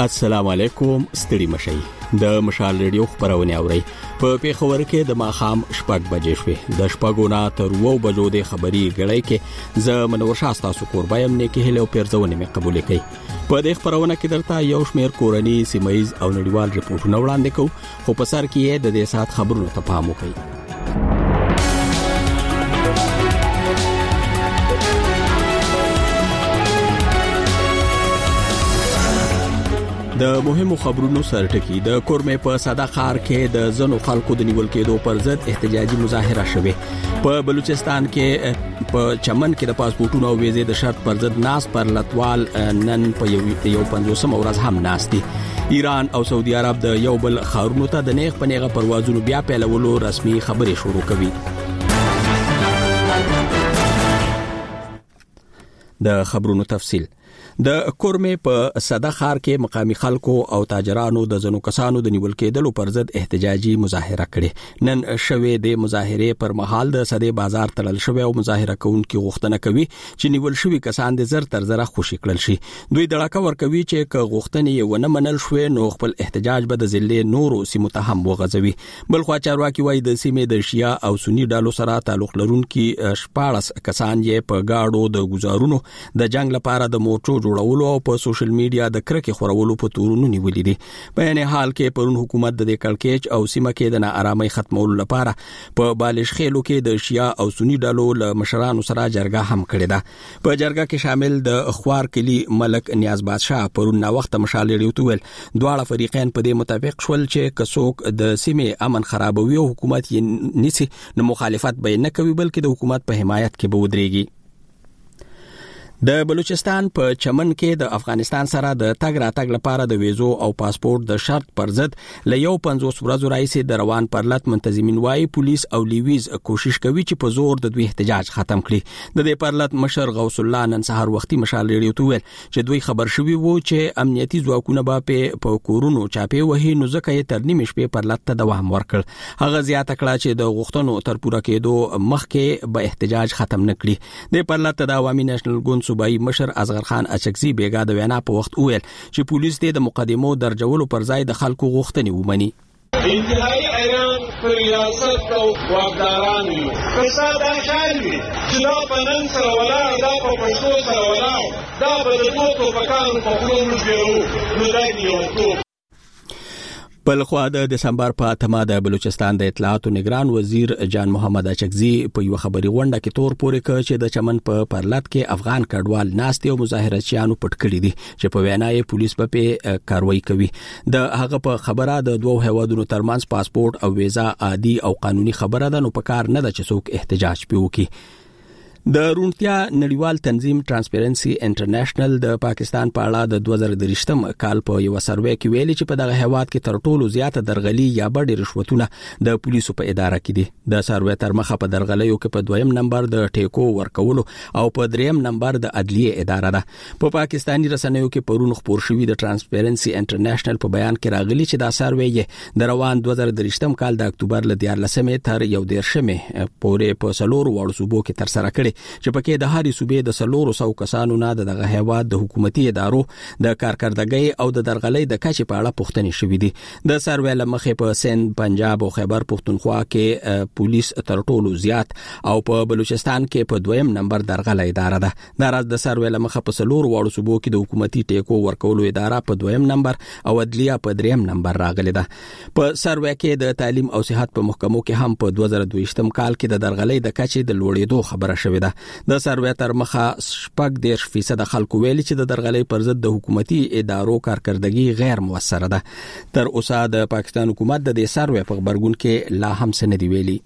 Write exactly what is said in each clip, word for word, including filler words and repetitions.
السلام علیکم ستړي مشي د مشال ریډیو خبرونه اوري په پیښور کې د ماخام شپږ بجې شوې د شپږونه تر وو بجو د خبري غړې کې ز منور شاستا سو قربایم نه کې هلو پیرځونه مې قبول کړي په دې خبرونه کې درته یو شمیر کورنی سیمایز او نړیوال ریپورتونه وړاندې کوو خو په سر کې د دې سات خبرونو ته پام وکړئ. د مهمو خبرونو سرټکی د کورمه په ساده خار کې د زنو خلکو د نیول کېدو پر ضد احتجاجي مظاهره شوه. په بلوچستان کې په چمن کې د پاسپورتونو او ویزې د شرط پر ضد ناس پر لټوال نن په یو یو پنځوسم ورځ هم ناستي. ایران او سعودي عرب د یو بل خارونو ته د نیغ پنیغه پروازونو بیا پیلولو رسمي خبرې شروع کوي. د خبرونو تفصیل د کورمه په ساده خار کې مقامي خلکو او تاجرانو د زنو کسانو د نیول کېدلو پر ضد احتجاجي مظاهره کړې. نن شوه د مظاهره پر مهال د ساده بازار تړل شوی او مظاهره کوونکي غوښتنه کوي چې نیول شوی کسان د زر تر زره خوشی کړل شي. دوی دړه ور کوي چې ک غوښتنې یې ونه منل شوې نو خپل احتجاج به د ضلع نورو سیمو ته هم وغځوي. بل خو چارواکي وایي د سیمې د شیا او سنی ډالو سره تعلق لرونکي شپاړس کسان یې په گاډو د گزارونو د جنگ لپاره د مورچو جوړولو او په سوشل میډیا د کرکې خورولو په تورونو نیولې دي. په یعنی حال کې پرون حکومت د کلکېچ او سیمه کې د ناارامۍ ختمولو لپاره په بالش خېلو کې د شیا او سنی ډلو له مشرانو سره جرګه هم کړې ده. په جرګه کې شامل د خوار کلی ملک نیاز بادشاه پرون نا وخت مشال لري ویل دواړه فریقین په دې متفق شول چې کڅوک د سیمه امن خرابوي او حکومت یې نسی نو مخالفت به نه کوي بلکې د حکومت په حمایت کې به ودرېږي. د بلوچستان په چمن کې د افغانستان سره د تګ راتګ لپاره د ویزو او پاسپورت د شرط پر ضد ل یو پنځوس ورځو راځي د روان پرلط منتظمین وايي پولیس او لیویز کوشش کوي چې په زور د دوی احتجاج ختم کړي. د دې پرلط مشر غوث الله نن سهار وختي مشال ریډیو ته ویل چې دوی خبر شوي وو چې امنیتي ځواکونه به په کورونو چاپی وهي نو ځکه یې تر نیمه شپې پرلط ته دوام ورکړ. هغه زیاته کړه چې د غوښتنو تر پوره کېدو مخکې به احتجاج ختم نکړي. د پرلط د عوامي نېشنل ګوند صوبایي مشر اصغر خان اچکزي بیګا د وینا په وخت وویل چې پولیس د مقدمو درجولو پر ځای د خلکو غوښتنې ومني. انتهایی ایران پر ریاست او واکداران یو فساد اشعال وي چې دا په نن سره ولاړ دا په پښتو سره ولاړ دا به د دوکو پکانو په خلو موږ بیرو نو دا یو ټوک. بل خو د دسمبر په اتمه د بلوچستان د اطلاعات نگران وزیر جان محمد اچکزي په یو خبري غونډه کې تور پورې کړ چې د چمن په پرلط کې افغان کډوال ناستي او مظاهرچیانو پټ کړی دي چې په وینا یې پولیس په کاروایی کوي. د هغه په خبره د دوه هوادونو ترمنځ پاسپورت او ویزا عادي او قانوني خبره ده نو په کار نه ده چې څوک احتجاج پیوکي. د رونتیا نړیوال تنظیم ترانسپیرنسي انټرنیشنل د پاکستان په اړه د دوه زره درې کال په یو سروې کې ویلي چې په دغه هیواد کې تر ټولو زیاته درغلي یا بډې رشوتونه د پولیسو په اداره کې دي. د سروې تر مخه په درغلیو کې په دویم نمبر د ټیکو ورکولو او په دریم نمبر د عدلیه اداره ده. په پاکستاني رسنیو کې پرون خبر شوی د ترانسپیرنسي انټرنیشنل په بیان کې راغلي چې دا سروې د روان دوه زره درې کال د اکتوبر ل دیارلسمې تر یو دیرشمې پورې په سلور وړ صوبو کې تر سره کړي چې پکې د هاري صوبې د سلورو سو کسانو نه دغه هیواد د حکومتي ادارو د کارکردګۍ او د درغلۍ د کچې په اړه پوښتنې شوې دي. د سروې لمخې په سند، پنجاب او خیبر پختونخوا کې پولیس تر ټولو زیات او په بلوچستان کې په دویم نمبر درغلۍ اداره ده. د راز د سروې لمخې په سلورو وړو صوبو کې د حکومتي ټیکو ورکولو اداره په دویم نمبر او عدلیه په دریم نمبر راغلي ده. په سروې کې د تعلیم او صحت په محکمو کې هم په دوه زره دوه کال کې د درغلۍ د کچې د لوړېدو خبره شوې ده. د سروې تر مخه شپږ دېرش فیصد خلکو ویلي چې د درغلۍ پر ضد د حکومتي ادارو کارکردګي غیر موثره ده. تر اوسه د پاکستان حکومت د دې سروې په خبرګون کې لا هم څه نه دی ویلي.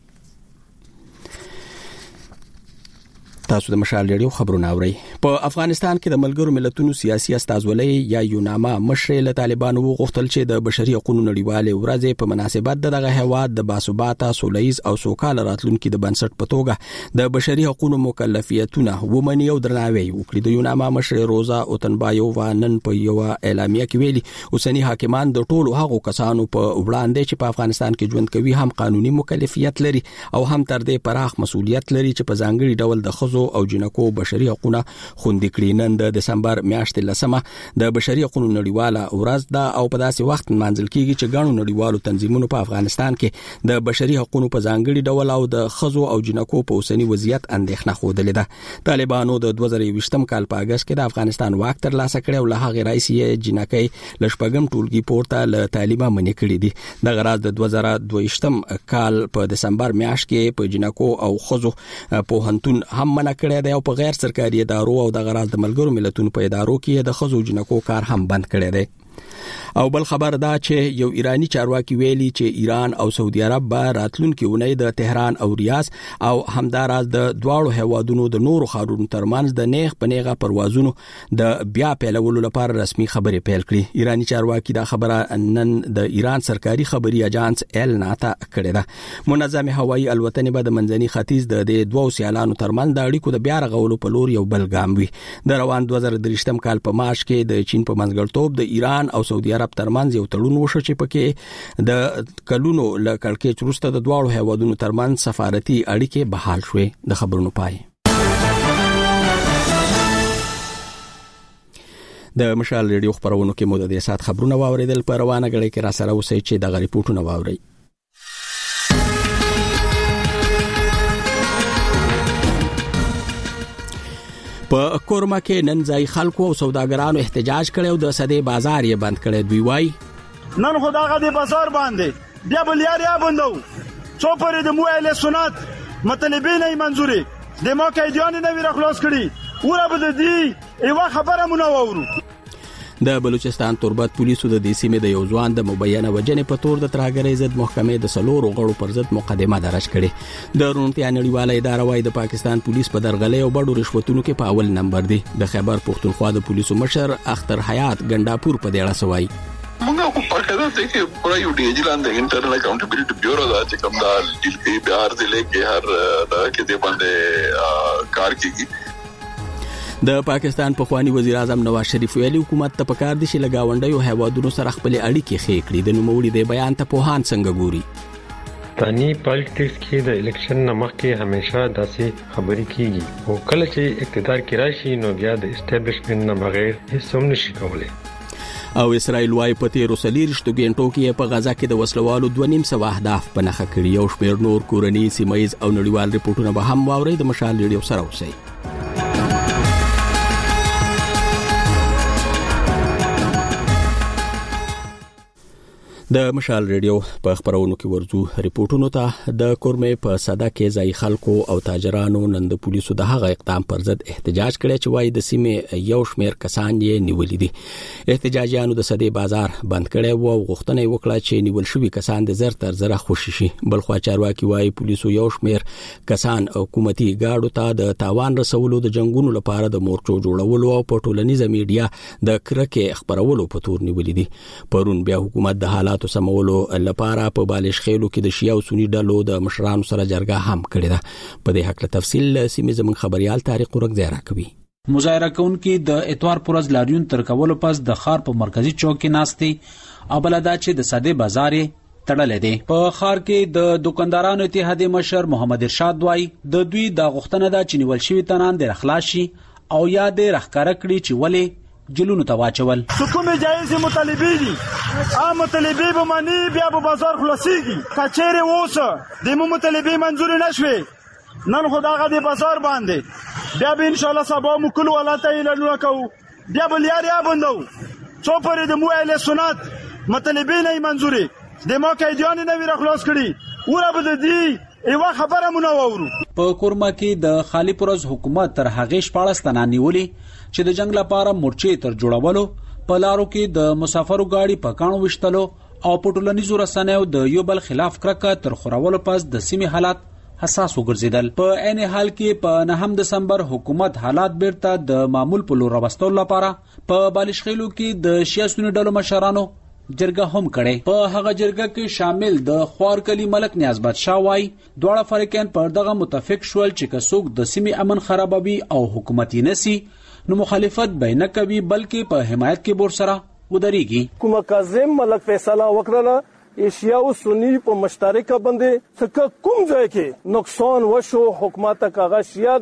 تاسو د مشال ریډیو خبرونه اورئ. په افغانستان کې د ملګرو ملتونو سیاسي استازولۍ یا یوناما مشر له طالبانو وغوښتل چې د بشري حقوقو نړیوالې ورځې په مناسبت دغه هیواد د باثباته سولهییز او سوکاله راتلونکي د بنسټ په توګه د بشري حقوقو مکلفیتونه ومني او درناوی وکړي. د یوناما مشر روزا اوتنبایووا نن په یو اعلامیه کې ویلي اوسنی حاکمان د ټولو هغو کسانو په وړاندې چې په افغانستان کې ژوند کوي هم قانوني مکلفیت لري او هم تر دې پراخ مسؤلیت لري چې په ځانګړي ډول د خزو خزو او جنکو بشري حقوقونه خوندي کړي. نن د دسمبر میاشتې لسمه د بشري حقوقو نړیواله ورځ ده او په داسې وخت منځل کیږي چې ګڼو نړیوالو تنظیمونو په افغانستان کې د بشري حقوقو په ځانګړي ډول او د خزو او جنکو په اوسنی وضعیت اندېښنه خوده ده. طالبانو د دوه زره یوویشتم کال په اگست کې د افغانستان واک تر لاسه کړی او له هغه رئیس یې جنکۍ لشپګم ټولګي پورته له تعلیمه منې کړې دي. د غراض د دوه زره دوه ویشتم کال په دسمبر میاشت کې په جنکو او خزو په هنتون هم منع کړی دی او په غیر سرکاري ادارو او د غراض د ملګرو ملتونو په ادارو کې د خزو جنکو کار هم بند کړی دی. او بل خبر دا چې یو ایرانی چارواکي ویلي چې ایران او سعودي عرب به راتلونکي اونۍ د تهران او ریاض او همداراز د دواړو هیوادونو د نورو ښارونو ترمنځ د نیغ په نیغه پروازونو د بیا پیلولو لپاره رسمي خبرې پیل کړي. ایرانی چارواکي دا خبره نن د ایران سرکاري خبري اژانس ال ناتا کړې ده. منظم هوایي الوتنې به د منځني ختیځ د دوه سیالانو ترمنځ د اړیکو د بیا رغولو په لور یو بل ګام وي. د روان دوه زره درې کال په مارچ کې د چین په منځګړتوب د ایران او سعودي عرب ترمنځ یو تړون وشو چې پکې د کلونو ل کړکېچ وروسته د دواړو هیوادونو ترمنځ سفارتي اړیکې بحال شوې. د خبرونو پای د مشال ریډیو خبرونو کې مو د دې سات خبرونه واوریدل. په روانه غړي کې را سره اوسئ چې د غریپوټونه واوري. په کورما کې نن ځای خلکو او سوداګرانو احتجاج کړي او د سدې بازار یې بند کړي. دوی وایي نن خدای غدي بازار باندې بیا بلیاریا بندو څو پرې د موایل سنت مطلبین ای منزوري د موکې دیونه نوی راخلاص کړي وره بده دی ایوا خبره مونږ وورو. د بلوچستان تربت پولیسو د دې سیمې د یو ځوان د مبینه وجنې په تور د ترهګرۍ ضد محکمې د سلورو غړو پر ضد مقدمه درج کړې. د روڼتیا نړیواله اداره وايي د پاکستان پولیس په درغلۍ او بډو رشوتونو کې په اول نمبر دی. د خیبر پختونخوا د پولیسو مشر اختر حیات ګنداپور په دې اړه سوای موږ په پرکدا ته کې پورا یو ډی جی لاندې انټرنل اکاونټیبিলিټي بیورو دا چې کوم دا ډیل کې بهار ضلع کې هر دا کې د باندې کار کوي. د پاکستان پخوانی وزیر اعظم نواز شریف ویلي حکومت ته پکار دي چې لګاونډیو هیوادونو سره خپل اړیکې ښې کړي. د نوموړي د بیان ته پوهان څنګه ګوري؟ پانی پالیټکس کې د الیکشن نمخ کې همیشه داسې خبرې کیږي او کله چې اقتدار کې راشي نو بیا د اسټابلیشمنت نه بغیر هیڅ هم نشي کولای. او اسرائیل وايي په تیرو سلیریشتو غنټو کې په غزا کې د وسلوالو دوه نیم سوه اهداف په نښه کړي. یو شمېر نور کورني سیمایز او نړیوال ریپورتونه به هم واوري. د مشال ریډیو سره اوسئ. د مشال ریډیو په خبرونو کې ورزو ریپورتونو ته. د کورمې په صدا کې ځای خلکو او تاجرانو نن د پولیسو د هغه اقدام پر ضد احتجاج کړی چې وايي د سیمې یو شمېر کسان یې نیولې دي. احتجاجیانو د صدې بازار بند کړی و او غوښتنه یې وکړه چې نیول شوي کسان د زر تر زره خوشي شي. بل خوا چارواکي وايي پولیسو یو شمېر کسان حکومتي ګاډو ته د تاوان رسولو د جنگونو لپاره د مورچو جوړولو او په ټولنیزه میډیا د کرکې خبرولو په تور نیولې دي. پرون بیا حکومت د حالات سمولو لپاره په بالش خېلو کې د شیعه او سنی ډلو د مشرانو سره جرګه هم کړې ده. په دې حق له تفصیل سیمې زموږ خبريال طارق ورغزیرا کوي. مظاهره کوونکي د اتوار پرز لاریون تر کولو پس د خار په مرکزی چوک کې ناستي او بلدا چې د ساده بازار تړلې دي. په خار کې د دکاندارانو اتحادیه مشر محمد ارشاد وای د دوی د غوښتنه د چنیول شوی تنان د اخلاصي او یاد راخکاره کړی چې ولې جلونو ته واچول. حکومت جایز مطالبه دي ا مطالبه به معنی بیا په بازار خلاصيږي. کچېره ووسه د مو مطالبه منزور نشوي نن خدای غدي بازار باندې بیا به ان شاء الله سبا مو کول ولاته اعلان وکاو بیا بل یاریا بندو څو پرې د موایل سنت مطالبه نه منزوري د موکې دیونه نوی خلاص کړي وره بده دی ایوا خبره مونږ وورو. په کورما کې د خالی پروز حکومت تر هغه شپاړس تنانی ولي چې د جنگ لپاره مورچې تر جوړولو په لارو کې د مسافرو گاډي په کانو وشتلو او په ټولنیزو رسنیو د یو بل خلاف کرکه تر خورولو پس د سیمې حالات حساس وګرځیدل. په عین حال کې په نهم دسمبر حکومت حالات بیرته د معمول په لور راوستلو لپاره په بالش خېلو کې د شیعه سنی ډلو مشرانو جرګه هم کړي. په هغه جرګه کې شامل د خوارکلی ملک نیازباد شاه وای دواړه فریقین پر دغه متفق شول چې کڅوګ د سیمې امن خرابوي او حکومتي نسی نو مخالفت به نه کوي بلکې په حمایت کې بور سره ودرېږي. کوم کاظم ملک فیصله وکړه ایشیا او سنی په مشترکه باندې څخه کوم ځای کې نقصان وشو حکومت کاغه شیا دي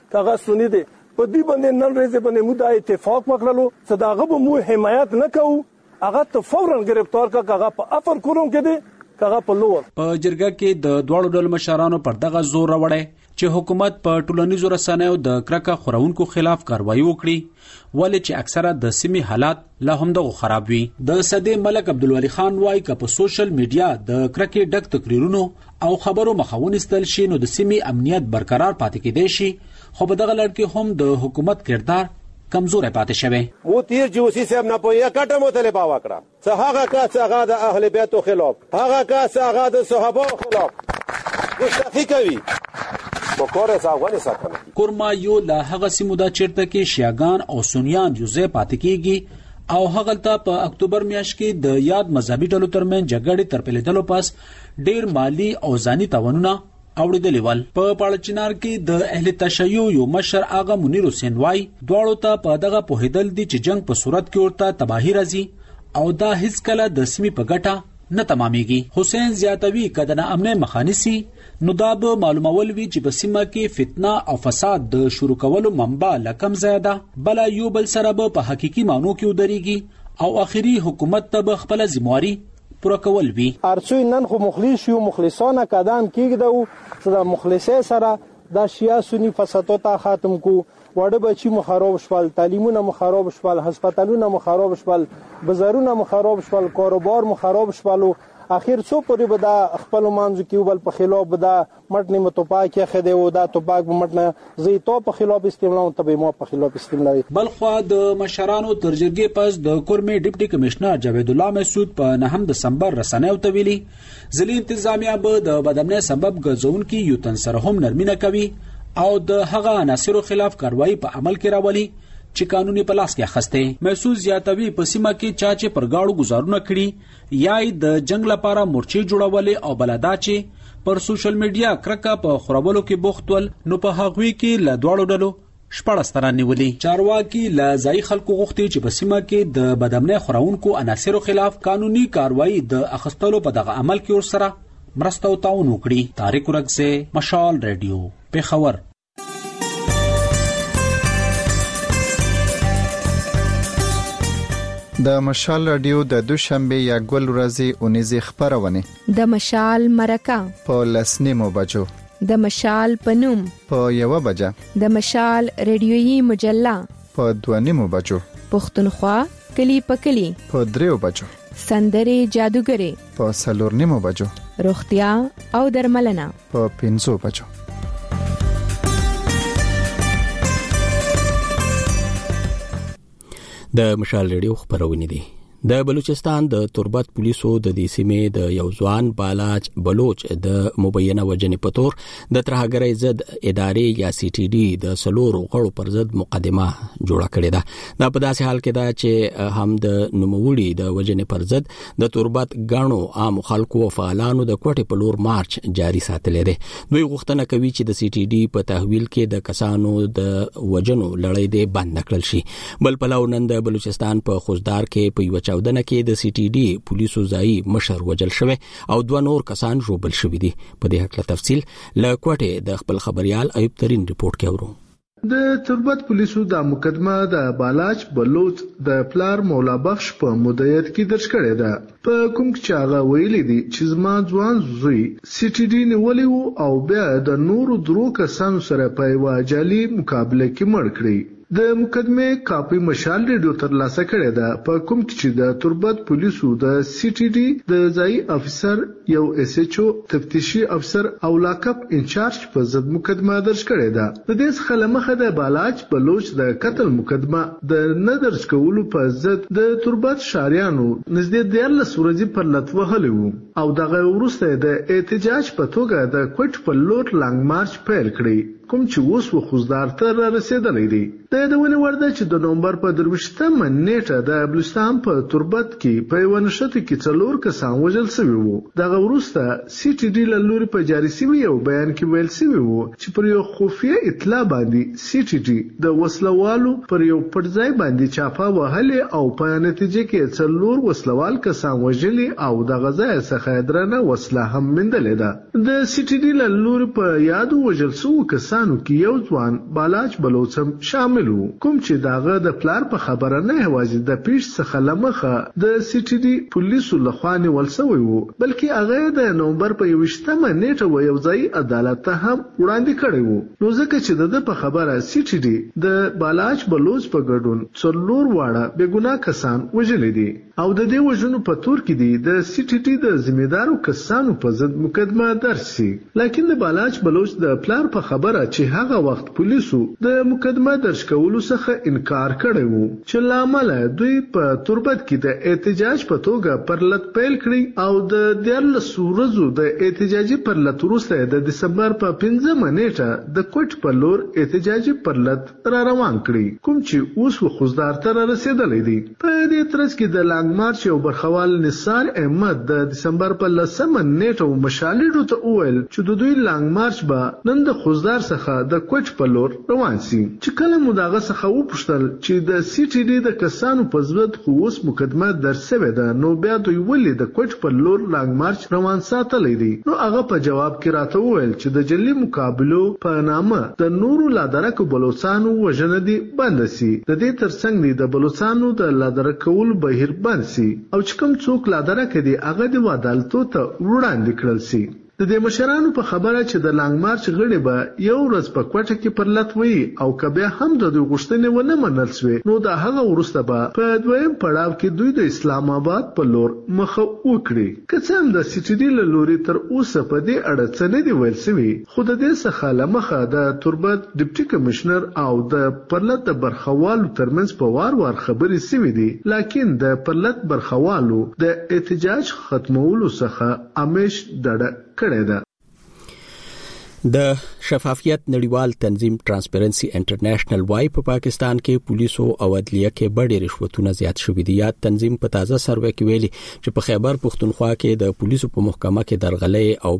هغه سنی دی په دې باندې نن ورځ باندې موږ د اتفاق وکړلو چې دا هغه به مو حمایت نه کوو هغه ته فورا گرفتار کا هغه په افر کوم کې دی هغه په لور په جرګه کې د دواړو ډلو مشرانو پر دغه زور راوړی چې حکومت په ټولنیزو رسنیو د کرکه خورونکو خلاف کاروایی وکړي ولې چې اکثره د سیمې حالات لا هم دغه خراب وي د صدې ملک عبدالولي خان وايي چې په سوشل میډیا د کرکه ډک تقریرونو او خبرو مخاون استل شي نو د سیمې امنیت برقرار پاتې کېدای شي خو په دغه لړ کې هم د حکومت کردار کمزور پاتې شوی و تیر جوسی صاحب نه پوهه کټه مطالبه وکړه څه هغه کا څه هغه د اهل بیت خلاف هغه کا څه هغه د صحابه خلاف مستفی کوي وکړه ځاوونه ساتنه کورما یو لا هغه سیمو دا چیرته کې شیعاګان او سنیان یوځای پاتې کیږي او هغه ته په اکتوبر میاشت کې د یاد مذهبي ډلو ترمن جګړې ترپلیدلو پس ډیر مالی او ځاني تاوانونه اوریدلی ول په پاړچینار کې د اهل تشیع یو مشر آغا منیر حسین وای دواړو ته په دغه پوهیدل دي چې جنگ په صورت کې ورته تباہی راځي او دا هیڅ کله د سیمې په ګټه نه تمامېږي حسین زیاتوي کدن امن مخانسی نو دا به معلومول وی چې په سیمه کې فتنه او فساد د شروع کولو منبع لکم زیاده بل یو بل سره په حقيقي مانو کې ودرېږي او اخیری حکومت ته خپل ذمہواری پوره کول وی ارڅوی نن خو مخلص یو مخلصانه قدم کېږدو چې د مخلصې سره د شیا سنی فسادو ته ختم کو وړه بچی مخرب شول تعلیمونه مخرب شول هسپتالونه مخرب شول بازارونه مخرب شول کاروبار مخرب شول اخر څو پرې به د خپل مانځ کې بل په خلاف به د مټنې متوپا کې خده و د توپاک مټنه زی تو په خلاف استعمال ته به مو په خلاف استعمال بل خو د مشرانو ترجرګي پس د کورمې ډیپټي کمشنر جاوید الله مسعود په نهم دسمبر رسنیو ته ویلي ځلې انتظامیه به د بدامنۍ سبب ګرځون کې یو تن سره هم نرمینه کوي او د هغه عناصرو خلاف کاروایی په عمل کې راولي چې قانوني پلاس کې اخسته محسوس زیاتوي په سیمه کې چاچې پر گاړو گزارونه کړي یا د جنگ لپاره مورچې جوړولې او بلدا چې پر سوشل میډیا کرکه په خرابولو کې بوختول نو په هغوی کې ل دوړو ډلو شپږ ستران نیولي چارواکي ل ځای خلکو غوښتي چې په سیمه کې د بدامنۍ خورونکو عناصرو خلاف قانوني کاروایی د اخستلو په دغه عمل کې ورسره مرسته او تعاون وکړي طارق ورغزه مشال رادیو پیښور د مشال رادیو د دوشنبه یا ګل ورځې اونیزه خبرونه د مشال مرکه په لسنیمو بجو د مشال پنوم په یو بجه د مشال رادیويي مجله په دوانیمو بجو پښتونخوا کلی پکلی په دریو بجو سندري جادوګری په سلورنیمو بجو روغتیا او درملنه په پنځو بجو د مشال ریډیو خبرونه دي د بلوچستان د تربت پولیسو د دې سیمې د یو ځوان بالاج بلوچ د مبینه وجنې په تور د ترهګرۍ ضد ادارې یا سی ټي ډي د سلور غړو پر ضد مقدمه جوړه کړې ده دا په داسې حال کې ده چې هم د نوموړي د وجنې پر ضد د تربت غاڼو عام خلکو او فعالانو د کوټې په لور مارچ جاری ساتلې ده دوی غوښتنه کوي چې د سی ټي ډي په تحویل کې د کسانو د وجنو لړۍ دې بند کړل شي بل پلو نن د بلوچستان په خوزدار کې په چاودنه کې د سی ټي ډي پولیسو ځای مشر وجل شوی او دوه نور کسان ژوبل شوی دي په دې حق له تفصیل ل کوټه د خپل خبريال ایوب ترين رپورت کوي د تربت پولیسو د مقدمه د بالاج بلوچ د پلار مولا بخش په مدیریت کې درج کړې ده په کوم چې هغه ویلي دي چې زما ځوان زوی سی ټي ډي نیولې او بیا د نورو درو کسانو سره په واجالي مقابله کې مړ کړی د مقدمه کاپی مشال ریډیو تر لاسه کړی ده په کوم چې د تربت پولیسو د سی ټي ډي د ځای افسر یو اس ایچ او تفتیشي افسر او لاکپ انچارج په ضد مقدمه درج کړی ده د دې څخه لمخه د بالاج بلوچ د قتل مقدمه د نه درج کولو په ضد د تربت شاریانو نږدې دیارلس ورځې پر لټ وهلی وو او دغه وروسته د احتجاج په توګه د کوټ په لور لانګ مارچ پیل کړی کوم چې اوس و خوزدار ته را رسیدلې دي د یادونه ورده چې د نومبر په درویشتمه نیټه د بلوچستان په تربت کې په یو نشته کې څلور کسان وژل شوي وو دغه وروسته سی ټي ډي له لوري په جاري شوي یو بیان کې ویل شوي وو چې پر یو خفیه اطلاع باندې سی ټي ډي د وسلوالو پر یو پټځای باندې چاپه وهلې او په نتیجه کې څلور وسلوال کسان وژلي او دغه ځای څخه درنه وسله هم مندلې ده د سی ټي ډي له لوري په یادو وژل شوو کسان کسانو کې یو ځوان بالاچ بلوچ هم شامل وو، کوم چې داغه د پلار په خبره نه یوازې د پیښ څخه لمخه د سی ټي ډي پولیسو لخوا نیول شوی وو، بلکې هغه د نومبر په یوویشتمه نیټه و یو ځای عدالت ته هم وړاندې کړی وو. نو ځکه چې د په خبره سی ټي ډي د بالاچ بلوچ په ګډون څلور واړه بې ګناه کسان وژلي دي او د دې وژنو په تور کې دي د سی ټي ډي د ذمہدارو کسانو په ضد مقدمه درج شي. لیکن د بالاچ بلوچ د پلار په خبره چې هغه وخت پولیسو د مقدمه درج کولو څخه انکار کړی وو، چې لامل دوی په تربت کې د احتجاج په توګه پرلط پیل کړی او د دیارلس ورځو د احتجاجي پرلط وروسته د دسمبر په پنځمه نیټه د کوټ په لور احتجاجي پرلط را روان کړی، کوم چې اوس وخوزدار ته رسیدلی دی. په دې ترڅ کې د لانګ مارچ یو برخوال نثار احمد د دسمبر په لسمه نیټه مشالډو ته وویل چې د دوی لانګ مارچ به نن د خوزدار څخه د کوټ په لور روان سي. چې کله مو دغه څخه وپوښتل چې د سی ټي ډي د کسانو په ضد خو اوس مقدمه درج شوې ده، نو بیا دوی ولې د کوټ په لور لانګ مارچ روان ساتلی دی؟ نو هغه په جواب کې راته وویل چې د جلي مقابلو په نامه د نورو لادرکو بلوچستانو وژنه دي بند سي، د دې ترڅنګ دی د بلوچستانو د لادرک کول بهیر بند سي او چې کوم څوک لادرک دي هغه د عدالتو ته وړاندې کړل سي. د دې مشرانو په خبره چې د لانګ مارچ غړي به یو ورځ په کوټه کې پرلط وي او کبه هم د دوی غوښتنې ونه منل شوې، نو د هغه وروسته به په دویم پړاو کې دوی د اسلام آباد په لور مخه وکړي. که څه هم د سی ټي ډي له لوري تر اوسه په دې اړه څه نه دي ویل شوي، خو د دې څخه له مخه د تربت ډیپټي کمشنر او د پرلط د برخوالو ترمنځ په وار وار خبرې شوي دي، لیکن د پرلط برخوالو د احتجاج ختمولو څخه همیش ډډه کړی ده. د شفافیت نړیوال تنظیم ترانسپیرنسي انټرنیشنل وايي په پاکستان کې پولیسو او عدلیه کې ډېر رشوتونه زیات شوي دي. یا تنظیم په تازه سروې کې ویلي چې په خیبر پښتونخوا کې د پولیسو په محکمه کې درغلۍ او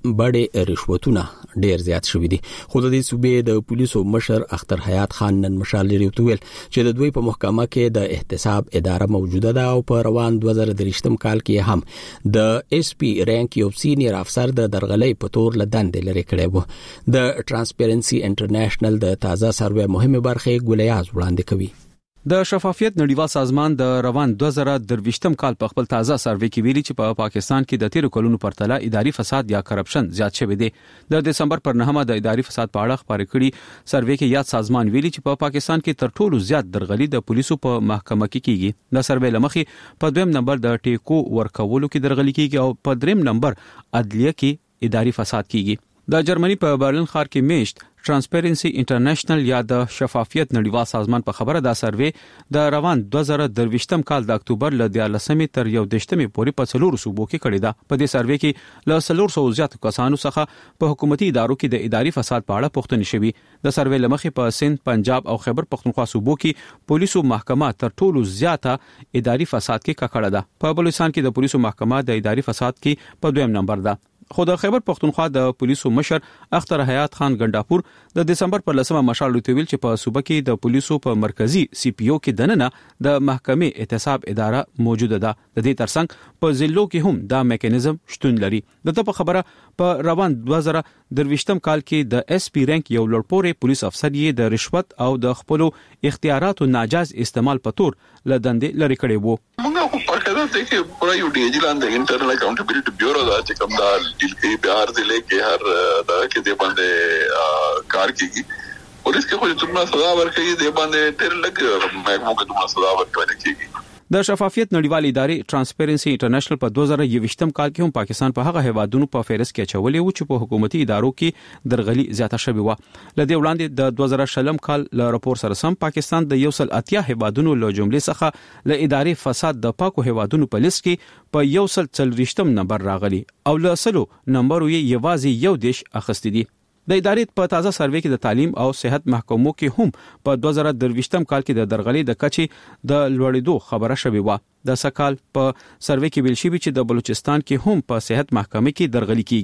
ډېر رشوتونه ډېر زیات شوي دي. خو د دې صوبې د پولیسو مشر اختر حیات خان نن مشال لري ویل چې د دوی په محکمه کې د احتساب اداره موجوده ده او په روان دوه زره درې کال کې هم د اس پی رانک یو سینیئر افسر د درغلۍ په تور لدندې لري کړی. د ترانسپیرنسي انټرنیشنل د تازه سروې مهمه برخه ګولیاز وړاندې کوي. د شفافیت نړیوال سازمان د روان دوه زره درویشتم کال په خپل تازه سروې کې ویلي چې په پاکستان کې د تیر کلونو پرتله اداري فساد یا کرپشن زیات شوی دی. د دسمبر پر نهمه د اداري فساد په اړه خبرې کړي سروې کې یاد سازمان ویلي چې په پا پاکستان کې تر ټولو زیات درغلي د پولیسو په محکمه کې کیږي. د سروې لمخې په دویم نمبر د ټیکو ورکولو کې درغلي کیږي او په دریم نمبر عدلیه کې اداري فساد کیږي. د جرمني په برلین ښار کې میشت ترانسپیرنسي انټرنیشنل یا د شفافیت نړیوال سازمان په خبره دا سروې د روان دوه زره درویشتم کال د اکتوبر ل دیارلسمې تر یو دیشتمې پورې په څلورو صوبو کې کړې ده. په دې سروې کې له څلور سوه زیات کسانو څخه په حکومتي ادارو کې د اداري فساد په اړه پوښتنې شوې. د سروې لمخې په سند، پنجاب او خیبر پښتونخوا صوبو کې پولیسو محکمه تر ټولو زیاته اداري فساد کې ککړه ده. په بلوچستان کې د پولیسو محکمه د اداري فساد کې په دویم نمبر ده. خو د خیبر پښتونخوا د پولیسو مشر اختر حیات خان ګنداپور د دسمبر پر لسمه مشال لوتویل چې په صوبه کې د پولیسو په مرکزی سی پی او کې دننه د محکمې احتساب اداره موجوده ده. د دې ترڅنګ په ضلعو کې هم دا میکانیزم شتون لري. دغه په خبره په روان دوه زره درویشتم کال کې د اس پی رانک یو لوړپوړی پولیس افسر یې د رشوت او د خپل اختیاراتو ناجایز استعمال په تور لدندې لري کړی وو. موږ په پرکړه ته کې پورا یو ډی جی لاندې انټرنل اکاونټیبিলিټي بیورو دا چې کوم دا ډیل کې بهار ضلع کې هر دا کې دې باندې کار کیږي. پولیس کې خو څومره سزا ورکړي دې باندې ډېر لږ محکمو کې څومره سزا ورکړي کیږي. د شفافیت نړیوال ادارې ترانسپیرنسي انټرنیشنل په دوه زره یوویشتم کال کې هم پاکستان په هغه هیوادونو په فهرست کې اچولې و چې په حکومتي ادارو کې درغلي زیاته شوې و. لدې وړاندې د دوه زره شلم کال له راپور سره سم پاکستان د یو سل اتیا هیوادونو له جملې څخه له ادارې فساد د پاکو هیوادونو په لیست کې په یو سل څلوېښتم نمبر راغلي او له سلو نمبر یې یوازې یو دیش اخیستی دي. د ادارې په تازه سروې کې د تعلیم او صحت محکمو کې هم په دوه زره درویشتم کال کې د درغلي د کچې د لوړېدو خبره شوې و. د سکال په سروې کې ویل شوی چې د بلوچستان کې هم په صحت محکمې کې درغلي کیږي.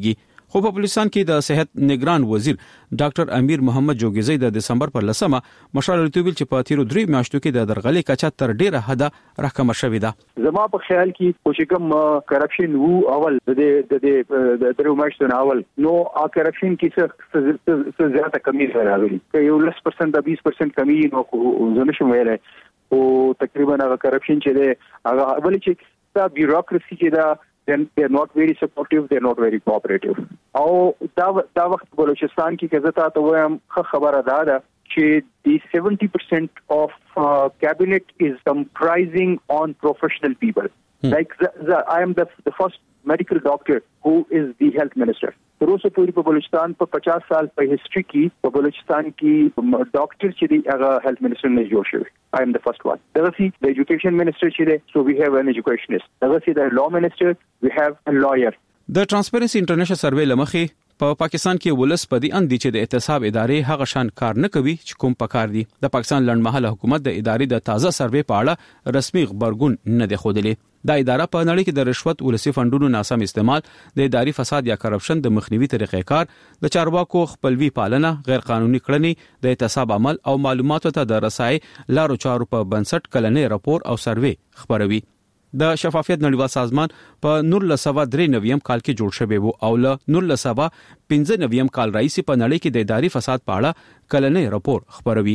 خو په بلوچستان کې د صحت نگران وزیر ډاکټر امیر محمد جوګیزی د دسمبر پر لسمه مشال رتوبیل چې په تیرو درې میاشتو کې د درغلي کچا تر ډیره حده راکمه شوې ده. زما په خیال کې چې کوم کرپشن وو اول د د د درو میاشتو اول نو ا کرپشن کې څه زیاته کمی راغلي که یو لس پرسنټ د بیس پرسنټ کمی نو زنه شو ویلای او تقریبا هغه کرپشن چې ده هغه ولې چې دا بیوروکراسي چې دا then they're not very supportive, they're not very cooperative. او دا دا وخت بلوچستان کې کزتا ته وایم خبره ده ده چې the seventy percent of uh, cabinet is comprising on professional people. Hmm. Like the, the, I am the, the first medical doctor who is the health minister. تر اوسه پورې په بلوچستان په پچاس سال په هیستوري کې په بلوچستان کې ډاکټر چې دی هغه هیلث منسٹر نه جوړ شوی. I am the first one. دغه سي د ایجوکیشن منسٹر چې دی so we have an educationist. دغه سي د لا منسٹر we have a lawyer. د ترانسپیرنسي انټرنیشنل سروې لمخې په پا پاکستان کې ولس په دې اندي چې د احتساب ادارې هغه شان کار نه کوي چې کوم پکار دي. د پاکستان لنډمهاله حکومت د ادارې د تازه سروې په اړه رسمي خبرګون نه دی خوده. دا اداره په نړۍ کې د رشوت ولسی فندونو ناسم استعمال، د اداري فساد یا کرپشن د مخنیوي طریقې کار، د چارواکو خپلوي پالنه، غیر قانوني کړنې، د احتساب عمل او معلوماتو ته د رسای لارو چارو په بنسټ کلنې راپور او سروې خبروي. د شفافیت نړیوال سازمان په نولس سوه درې نویم کال کې جوړ شوی وو او له نولس سوه پنځه نویم کال راځي په نړۍ کې د اداري فساد په اړه کلنې راپور خبروي.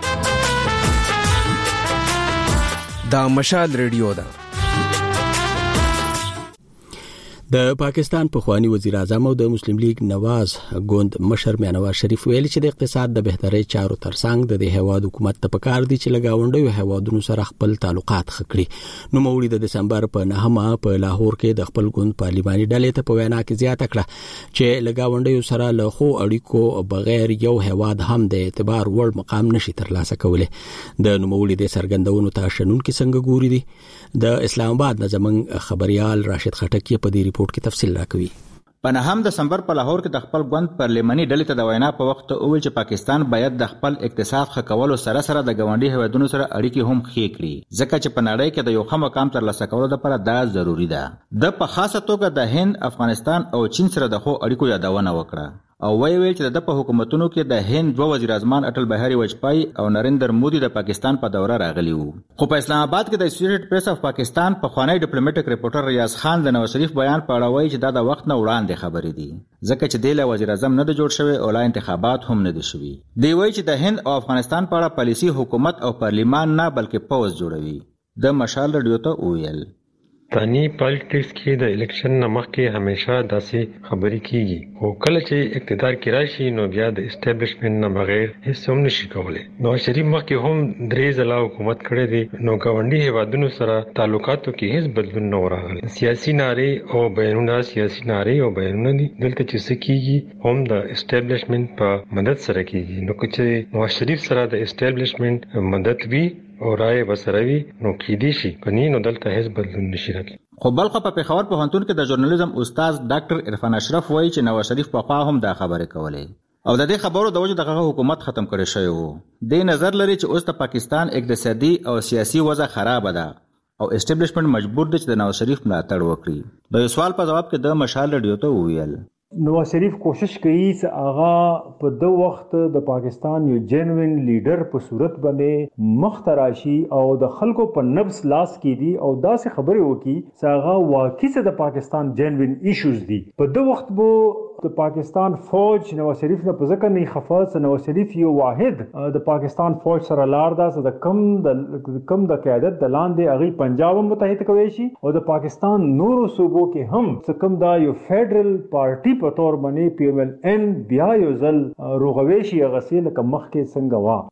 دا مشال ریډیو ده. د پاکستان پخوانی وزیر اعظم او د مسلم لیگ نواز ګوند مشر میاں نواز شریف ویل چې د اقتصاد د بهترۍ چارو ترڅنګ د هیواد حکومت ته پکار دي چې لګاونډیو هیوادونو سره خپل تعلقات خکړي. نو مولوی د دسمبر په نهمه په لاهور کې د خپل ګوند پارلیماني ډلې ته په وینا کې زیاته کړه چې لګاونډیو سره له خو اړیکو بغیر یو هیواد هم د اعتبار وړ مقام نشي ترلاسه کولی. د نوموړي د سرګندونو ته شنن کې څنګه ګوري دي د اسلام آباد نظم خبريال راشد خټک په دې ریپورت کې تفصیل راکوي. په نهم دسمبر په لاهور کې د خپل ګوند پارلیماني ډلې ته د وینا په وخت او چې پاکستان باید د خپل اقتصاد ښه کولو سره سره د ګاونډي هیوادونو سره اړیکې هم ښې کړي ځکه چې په نړۍ کې د یو ښه مقام ترلاسه کولو لپاره دا ضروری ده. د په خاصه توګه د هند، افغانستان او چین سره د ښو اړیکو یادونه وکړه او وی ویل چې د په حکومتونو کې د هند دوه وزیر اعظمان اټل بهاري واجپای او نریندر مودي د پاکستان په دوره راغلي وو. خو په اسلام آباد کې د اسوسییټډ پریس اف پاکستان په خوانی ډیپلوماټیک ریپورټر ریاض خان د نواز شریف بیان په اړه وایي چې دا د وخت نه وړاندې خبرې دي ځکه چې د وزیر اعظم نه جوړ شوی او لا انتخابات هم نه دي شوي. دی وایي چې د هند او افغانستان په اړه پالیسی حکومت او پارلیمان نه بلکې پوز جوړوي. د مشال رادیو ته ویل پانی پالیټکس کې د الیکشن نه مخکې همیشه داسې خبرې کیږي او کله چې اقتدار کې راشي نو بیا د اسټابلیشمنت نه بغیر هیڅ هم نشي کولای. نواز شریف مخکې هم درې ځله حکومت کړی دی نو ګاونډي هیوادونو سره تعلقاتو کې هیڅ بدلون نه راغلی. سیاسي نارې او بیانونه سیاسي نارې او بیانونه دي دلته چې څه کیږي هم د اسټابلیشمنت په مدد سره کیږي. نو چې نواز شریف سره د اسټابلیشمنت مدد وی او رائے بسروي نو کېدی شي کني نو دلته هیڅ بدلون نشي راغلی. خو بلخ په پېښور پوهنتون کې د ژورنالیزم استاد ډاکټر عرفان اشرف وایي چې نواز شریف په خوا هم دا خبره کوله او د دې خبرو د وجه دغه حکومت ختم کړی شوی وو. د نظر لري چې اوس د پاکستان اقتصادي او سیاسي وضع خراب ده او اسټابلیشمنت مجبور دی چې د نواز شریف ملاتړ وکړي. د یو سوال په جواب کې د مشال رادیو ته ویل نواز شریف کوشش کوي چې هغه په د وخت د پاکستان یو جنوین لیډر په صورت باندې مختراشي او د خلکو په نفس لاس کې دي او داسې خبرې وکړي چې هغه واقعي د پاکستان جنوین ایشوز دي. په د وخت بو د پاکستان فوج نواز شریف نه په ځکه نه خفاظ نواز شریف یو واحد د پاکستان فوج سره لار ده چې د کم د کم د قیادت د لاندې هغه پنجاب متحد کوي شي او د پاکستان نورو صوبو کې هم څه کم دا یو فدرل پارټي په تور باندې پی ایم ایل ان بیا یو ځل روغوي شي غسیل کم مخ کې څنګه وا.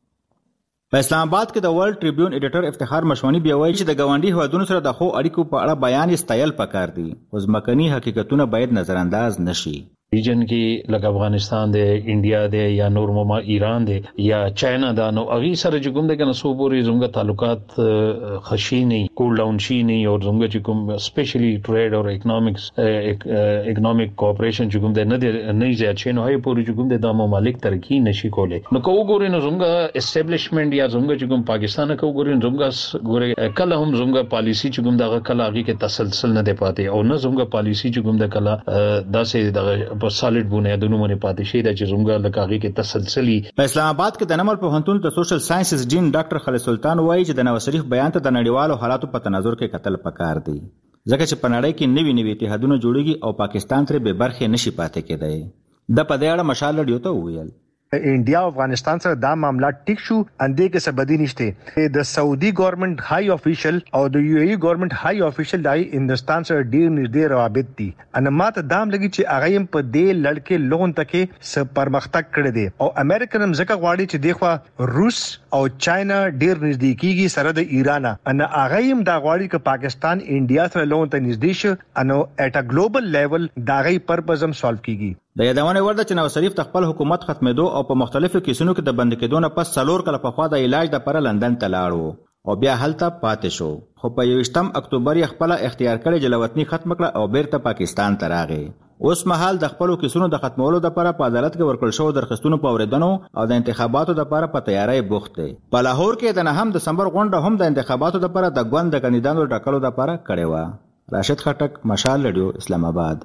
په اسلام آباد کې د ورلد ټریبیون ایډیټر افتخار مشوانی بیا وایي چې د ګاونډي هیوادونو سره د خو اړیکو په اړه بیان استایل پکار دي او ځمکني حقیقتونه باید نظر انداز نشي. ریجن کې لکه افغانستان دی، انډیا دی یا نور مما ایران دی یا چاینا دا نو اغي سره چې کوم د کنه سو پورې زموږ تعلقات خشي نه کول ډاون شي نه او زموږ چې کوم سپیشلی ټریډ او اکونومکس اکونومیک کوآپریشن چې کوم د نه نه زیات شي نو هي پورې چې کوم د ممالک ترقی نشي کولای. نو کو ګورې نو زموږ اسټابلیشمنت یا زموږ چې کوم پاکستان کو ګورې زموږ ګورې کله هم زموږ پالیسی چې کوم دغه کله اغي کې تسلسل نه دی پاتې او نه زموږ پالیسی چې کوم د کله داسې دغه په سالډ بنیادونو باندې پاتې شي د چې زموږ لکه کې تسلسلی. په اسلام آباد کې د نمل پوهنتون د سوشل ساينسز ډین ډاکټر خالد سلطان وایي چې د نواز شریف بیان ته د نړیوالو حالاتو په تناظر کې قتل پکار دی ځکه چې په نړۍ کې نوي نوي اتحادونه جوړیږي او پاکستان ترې به برخه نشي پاتې کېدای. د په دې اړه مشال رادیو ته وویل انډیا او افغانستان سره دا معاملات ټیک شو اندې کې څه بدی نشته. د سعودي ګورنمنت های افیشل او د یو ای ګورنمنت های افیشل دای هندستان سره ډیر نږدې روابط دي. ان ماته دام لګي چې هغه هم په دې لړکې لون تکي س پرمختګ کړی دی او امریکا هم ځکه غواړي چې دغه روس او چاینا ډیر نږدې کیږي سره د ایران. ان هغه هم دا غواړي چې پاکستان انډیا سره لون ته نږدې شي انو اټ ا ګلوبل لیول دا غي پرپز هم سولف کیږي. د یادونه ورده چې نواز شریف خپل حکومت ختمېدو او په مختلفو کیسونو کې د بند کېدو نه پس څلور کله په خوا د علاج لپاره لندن ته لاړو او بیا هلته پاتې شو خو په یوویشتم اکتوبر یې خپل اختیار کړی چې لوطني ختم کړه او بیرته پاکستان ته راغی. اوس مهال د خپل کیسونو د ختمولو لپاره په عدالت کې ورکړل شو درخواستونو په اوریدنو او د انتخاباتو لپاره په تیاری بوخت دی. په لاهور کې د نهم دسمبر غونډه هم د انتخاباتو لپاره د ګوند د کاندیدانو ټاکلو لپاره کړې و. راشد خټک، مشال رادیو، اسلام آباد.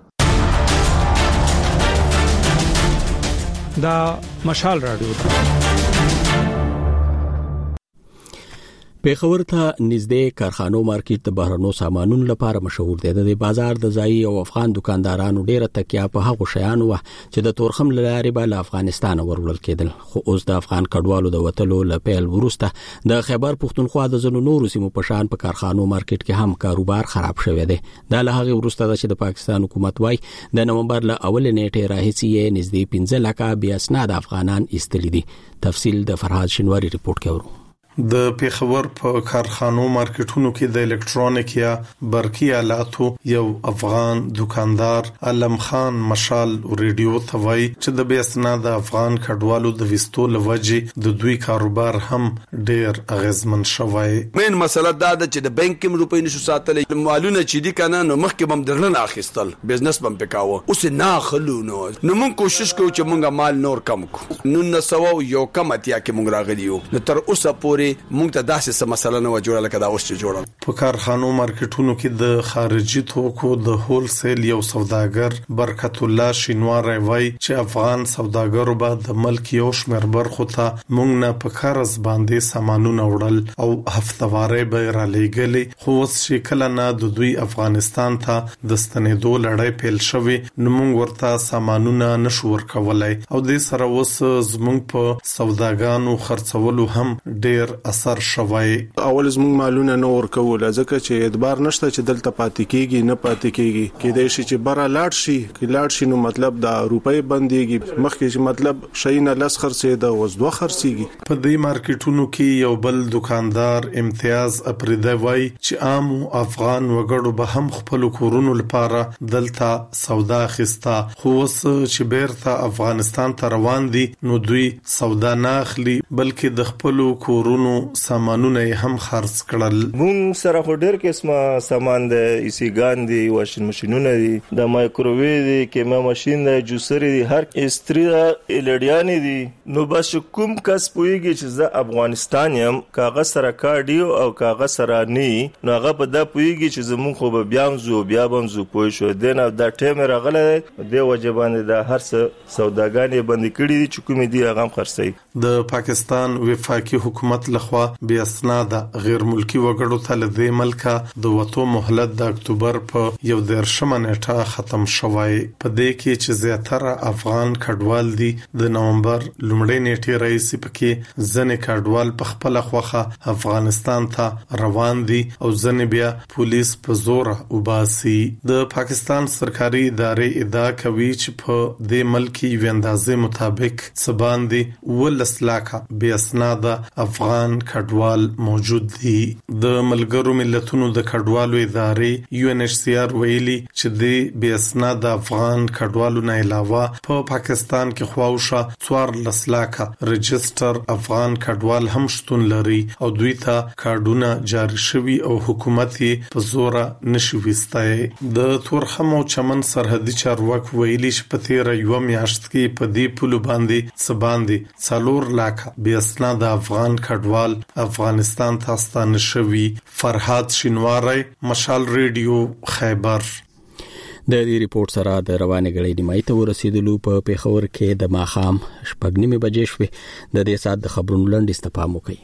دا مشال رادیو پیښور ته نږدې کارخانو مارکیټ د بهرنو سامانونو لپاره مشهور دی. د بازار د ځای او افغان دکاندارانو ډیره تکیه په هغه شیانو و چې د تورخم لارې به افغانستان ورول کېدل. خو اوس د افغان کډوالو د وټلو لپیل ورسته د خیبر پښتونخوا د زنو نورو سیمو په شان په کارخانو مارکیټ کې هم کاروبار خراب شوی دی. دا له هغه ورسته چې د پاکستان حکومت وايي د نومبر له اول نیټه راهیسې نږدې پنځه لکه بیا اسناد افغانان ایستل دي. تفصیل د فرهاد شنواری ریپورت کوي. د پیښور په کارخانو مارکیټونو کې د الکترونیک یا برقي آلاتو یو افغان دکاندار علم خان مشال ریډیو ثوای چې د بیسنا د افغان کډوالو د وستو لوجې د دوی کاروبار هم ډیر اغیزمن شوی. مین مسله دا ده چې د بانک کې روپۍ نشو ساتلې، مالونه چې دي کنه نو مخکې بم درنه اخیستل، بزنس بم پکاوه، اوس نه خلو نو نو مونږ کوشش کوو چې مونږه مال نور کم کو. نو نسو یو کم اتیا کې مونږ راغلیو نو تر اوسه پورې مونږ ته داسې څه مسله نه و جوړه لکه دا اوس چې جوړه. په کارخانو مارکیټونو کې د خارجي توکو د هول سیل یو سوداګر برکت الله شینوار وای چې افغان سوداګرو به د ملک یو شمېر برخو ته مونږ نه په قرض باندې سامانونه وړل او هفتوارې به را لېږلې. خو اوس چې کله نه د دوی افغانستان ته د ستنېدو لړۍ پیل شوې نو مونږ ورته سامانونه نشو ورکولای او د سره اوس زمونږ په سوداګانو خرڅولو هم ډیر اثر شوی. اول زموږ مالونه نو ورکول ځکه چې اعتبار نشته چې دلته پاتې کیږي نه پاتې کیږي. کېدای شي چې بره لاړ شي، کې لاړ شي نو مطلب د روپۍ بنديږي، مخکې چې مطلب شي نه لس خرڅې د وزدو خرڅيږي. په دې مارکیټونو کې یو بل دکاندار امتیاز اپریده وای چې عام افغان وګړو به هم خپل کورونو لپاره دلته سودا خستا، خو اوس چې بیرته افغانستان ته روان دي نو دوی سودا نه اخلي بلکې د خپل کورونو سامانونه هم خرڅ کړل. مونږ سره خو ډېر قسمه سامان دی، ایسیګان دي، واشن ماشینونه دي، د مایکروویو دي، کیما ماشین دی، جوسر دي، هر استری الډیان دي. نو بس کوم کس پويږي چې زه افغانستان يم کاغذ سره کارډیو او کاغذ سره ني نو هغه په دا پويږي چې زمون خو به بیا زو بیا بم زو پوي شو دنه دا ټیم راغله د وجبان د هر څه سوداګانې بند کړي دي چې کوم دي هغه خرڅي. د پاکستان وفاقي حکومت لخوا بیا اسناد غیر ملکی وګړو ته له دې ملکه د وټو مهلت د اکتوبر په یو دیرشمه نیټه ختم شوی. په دې کې چې زیاتره افغان کډوال دي د نومبر لومړۍ نیټې راځي پکې ځنې کډوال په خپل خوخه افغانستان ته روان دي او ځنې بیا پولیس په زور وباسي. د پاکستان سرکاري ادارې ادعا کوي چې په دې ملکی وندازې مطابق سباندي ولس لاکه بیا اسناد افغان کډوال موجود دي. د ملګرو ملتونو د کډوالو ادارې یو ان ایچ سی آر ویلي چې د بیا اسناد افغان کډوالو نه علاوه په پاکستان کې خواوشه څوار لسلاکه رجستر افغان کډوال هم شتون لري او دوی ته کارډونه جاری شوي او حکومت یې په زور نشي وستای. د تورخم او چمن سرحدي چارواکو ویلي چې په تیر یو میاشت کې په دې پلو باندې سباندي څلور لاکه بیا اسناد افغان کډوال افغانستان ته ستانه شوي. فرهاد شینواری، مشال ریډیو، خیبر. د دې ریپورت سره د روانې غړي نیمایي ته ورسېدلو په پیښور کې د ماخام شپږ نیمې بجې شوې. د دې سات د خبرونو لنډ استفام وکړي.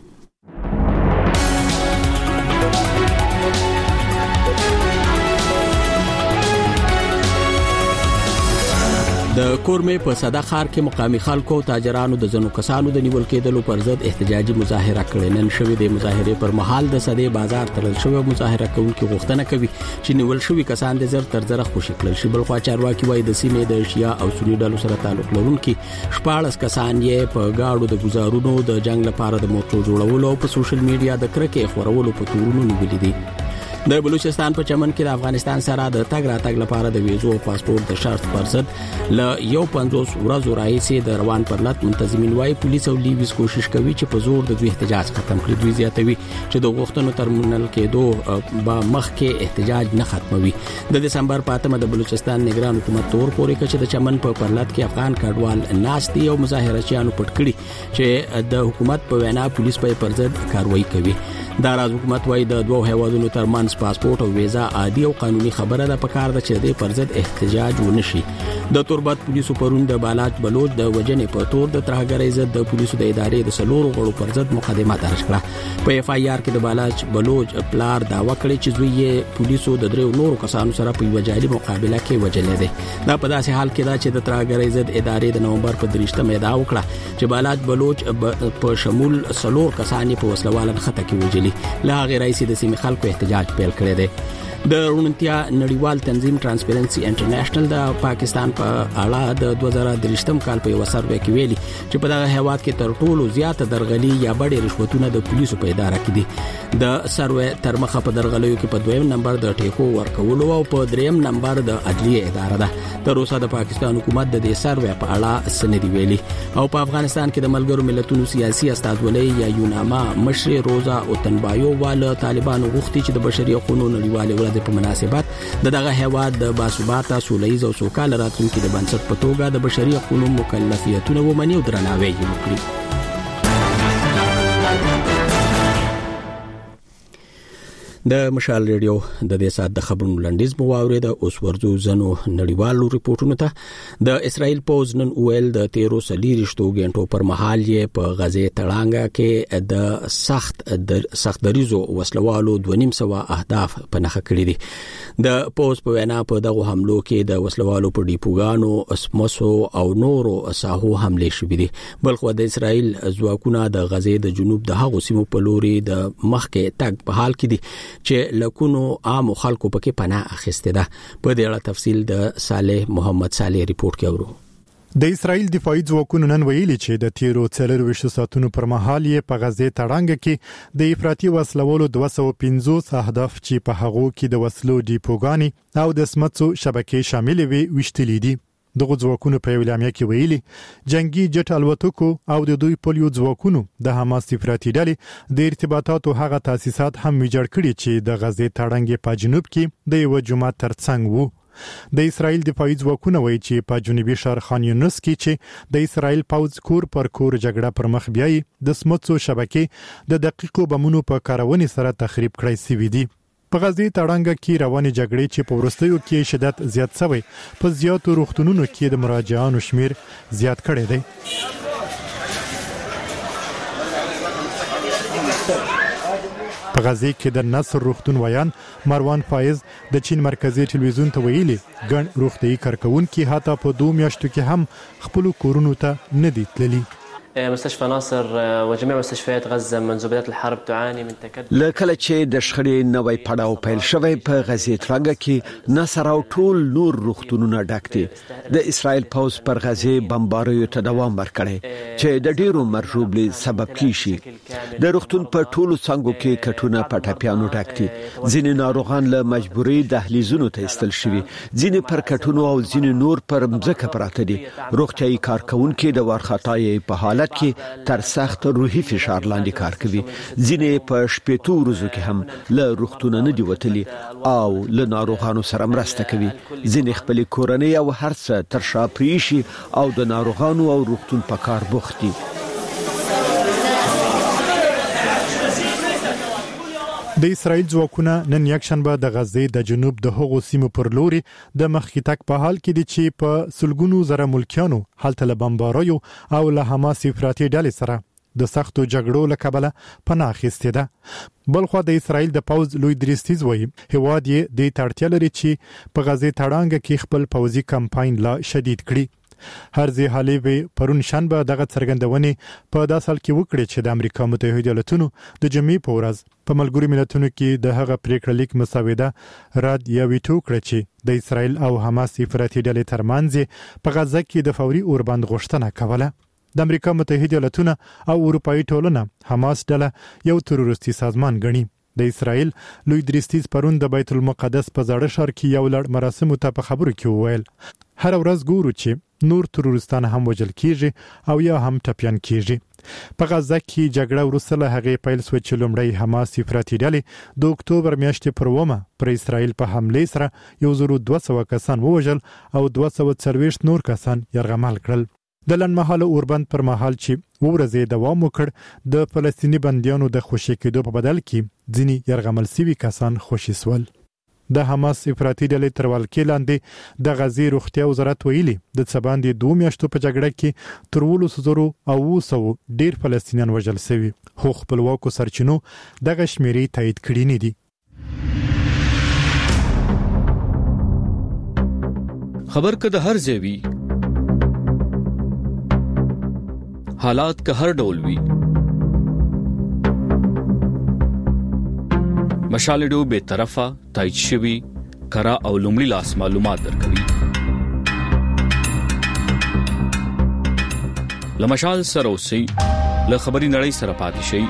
د کورمې په صدا ښار کې مقامي خلکو او تاجرانو د ځنو کسانو د نیول کېدلو پر ضد احتجاجي مظاهره کړې. نن شوې د مظاهرې پر مهال د صدې بازار تړل شوی. مظاهره کوونکي غوښتنه کوي چې نیول شوی کسان د زر تر زر خوشي کړل شي. بل خوا چارواکي وایي د سیمې د شیا او سنی ډلو سره تعلق لرونکي شپږ کسان یې په گاډو د گزارونو د جنگ لپاره د موټرو جوړولو او په سوشل میډیا د کرکې خورولو په تورونو نیولې دي. د بلوچستان په چمن کې د افغانستان سره د تګ راتګ لپاره د ویزو او پاسپورت د شرط پر ضد ل یو پنځوس ورځو راهیسې د روان پرلط منتظمین وايي پولیس او لیویس کوشش کوي چې په زور د دوی احتجاج ختم کړي. دوی زیاتوي چې د غوښتنو ترمنل کېدو به مخکې احتجاج نه ختموي. د دسمبر په اتمه د بلوچستان نگران حکومت تور پورې کړ چې د چمن په پرلط کې افغان کډوال ناشتي او مظاهرچیانو پټ کړي چې د حکومت په وینا پولیس په پر ضد کاروایی کوي. دا راز حکومت وايي د دوه هیوادونو ترمنځ پاسپورت او ویزا عادي او قانوني خبره ده. په کار ده چې د پر ضد احتجاج ونشي. د توربت پولیسو پرون د بالاچ بلوچ د وجنې په تور د ترهګرۍ ضد د پولیسو د ادارې د سلورو غړو پر ضد مقدمه درج کړه. په اف ای آر کې د بالاچ بلوچ پلار داوا کړی چې دوی یې پولیسو د درو نورو کسانو سره په وجالي مقابله کې وجلې ده. دا په داسې حال کې ده چې د ترهګرۍ ضد ادارې د نومبر په درشتمه ادعا وکړه چې بالاچ بلوچ په شمول سلور کسان په وسلواله خطه کې وجلي. لا غیر رئیس د سیمې خلکو احتجاج پیل کړی دی. د رونتیا نړیوال تنظیم ترانسپیرنسي انټرنیشنل د پاکستان په اړه د دوه زره درې کال په یو سروې کې ویلي چې په دغه هیواد کې تر ټولو زیاته درغلي یا بډې رشوتونه د پولیسو په اداره کې دي. د سروې تر مخه په درغلیو کې په دویم نمبر د ټیکو ورکولو او په دریم نمبر د عدلیه اداره ده. تر اوسه د پاکستان حکومت د دې سروې په اړه سندې ویلي. او په افغانستان کې د ملګرو ملتونو سیاسي استازولۍ یا یوناما مشر روزا اوتنبایو واله طالبانو غوښتي چې د بشري حقوقو نړیوال په مناسبت د دغه هیواد د باثباته سولهییز او سوکاله راتلونکي د بنسټ په توګه د بشري حقوقو مکلفیتونه ومني او درناوی یې وکړي. د مشال ریډیو د دې سات د خبرونو لنډیز مو واورید. اوس ورځو زنو نړیوالو ریپورتونو ته. د اسرائیل پوز نن ویل د تیرو سلیریشتو غنټو پر مهال یې په غزه تړانګه کې د سخت د سخت دریزو وسلوالو دوه نیم سو اهداف په نخښه کړی دي. د پوز په وینا په دغه حملو کې د وسلوالو په ډیپوګانو اسمسو او نورو ساحو حمله شوې دي. بلخو د اسرائیل ځواکونه د غزه د جنوب د هغو سیمو په لوري د مخکې تګ په حال کې دي چې لکونو عام خلکو پکې پناه اخیسته ده. په دې اړه تفصیل د صالح محمد صالح ریپورت کې اورو. د اسرائیل دفاعي ځواکونو نن ویلي چې د تیرو څلور ویشت ساعتونو پر مهال یې په غزه تړانګه کې د افراطي وسلوالو دوه سوه پنځوس اهداف چې په هغو کې د وسلو ډیپوګانې او د سمڅو شبکې شامل وي وشتلې دي. دغه ځواکونو په اعلامیه کې ویلي جنگي جټ الوتکو او د دوی پولیو ځواکونو د حماس افراطي ډلې د ارتباطاتو هغه تاسیسات هم ویجاړ کړي چې د غزه تړانګې په جنوب کې د یو جمعه ترڅنګ وو. د اسرائیل دفاعي ځواکونه وایي چې په جنوبي ښار خان یونس کې چې د اسرائیل پوځ کور پر کور جګړه پر مخ بیاي د سمڅو شبکې د دقیقو بمونو په کارونې سره تخریب کړای شوی دي. په غزه تړانګه کې روانې جګړې چې په ورستیو کې شدت زیات شوی په زیاتو روغتونونو کې د مراجعانو شمیر زیات کړی دی. په غزه کې د نصر روغتون ویان مروان فایز د چین مرکزی ټلویزیون ته ویلي ګڼ روغتي کارکونکي حتی په دوه میاشتو کې هم خپل کورونو ته نه دي تللي. مستشفى ناصر وجميع مستشفيات غزة منذ بداية الحرب تعاني من تكدس. لکه چې د شخړې نوې پړاو پیل شوی په غزه تړانګه کې نصر او ټول نور روغتونونه ډک دي. د اسرائیل پوز پر غزه بمباریو ته دوام ورکړي چې د ډیرو مرجوبلي سبب کیږي. د روغتون په ټولو څنګهو کې کټونه پټاپیانو ډک دي. ځینې ناروغان له مجبوري دهلیزونو ته ایستل شوي، ځینې پر کټونو او ځینې نور پر مځکه پراته دي. روغتيایي کارکونکي د وارخطايي په حال کې تر سخت روحي فشار لاندې کار کوي. ځینې په شپېتو ورځو کې هم له روغتونه نه دی وتلي او له ناروغانو سره مرسته کوي. ځینې خپل کورنۍ او هر څه تر شا پریشي او د ناروغانو او روغتون په کار بوخت دي. د اسرایل ځواکونه نن یکشنبه د غزې د جنوب د هغو سیمو پر لوري د مخکې تک په حال کې دي چې په سلګونو زره ملکیانو هلته له بمباریو او له حماس افراطي ډلې سره د سختو جګړو له کبله پناه اخیستې ده. بلخو د اسرایل د پوز لوی دریستیز وایي هواد یې د تړتیا لري چې په غزې تړانګه کې خپل پوزي کمپاین لا شدید کړي. هرځي حالي وی پرون شنبه دغه څرګندونې په داسې حال کې وکړي چې د امریکا متحده ایالاتونو د جمعې په ورځ په ملګرو ملتونو کې د هغه پریکړه لیک مسوده رد یا ویټو کړ چې د اسرایل او حماس افراطي ډلې ترمنځ په غزه کې د فوري اوربند غوښتنه کوله. د امریکا متحده ایالاتونو او اروپאי ټولنه حماس ډله یو تروریستي سازمان ګڼي. د اسرایل لوی دریستیز پرون د بیت المقدس په زړه ښار کې یو لړ مراسمو ته په خبرو کې وویل هر ورځ ګورو چې نور تروریستان هم وژل کیږي او یا هم ټپيان کیږي. په غزه کې جګړه وروسته له هغې پیل شوه چې لومړی حماس افراطي ډلې د اکتوبر میاشتې پر اوومه پر اسرایل په حمله سره یو زر دوه سوه کسان ووژل او دوه سوه څلوېښت نور کسان یرغمل کړل. د لنډمهاله اوربند پر مهال چې ورځې دوام وکړ د فلسطینی بندیانو د خوشي کېدو په بدل کې ځینې یرغمل شوي کسان خوشي سول. د حماس افراطي ډلې تر ولکې لاندې د غزې روغتیا وزارت ویلي د څه باندې دوه میاشتو په جګړه کې تر اوولس زره او اوه سوه ډیر فلسطینیان وژل شوي خو خپلواکو سرچینو دغه شمیرې تایید کړي نه دي. خبر که د هر ځای وي حالات که هر ډول وي مشال ډو به طرفه تایید شوی کرا او لومړی لاس معلومات درکوي. لمشال سره اوسئ له خبري نړۍ سره پاتې شئ.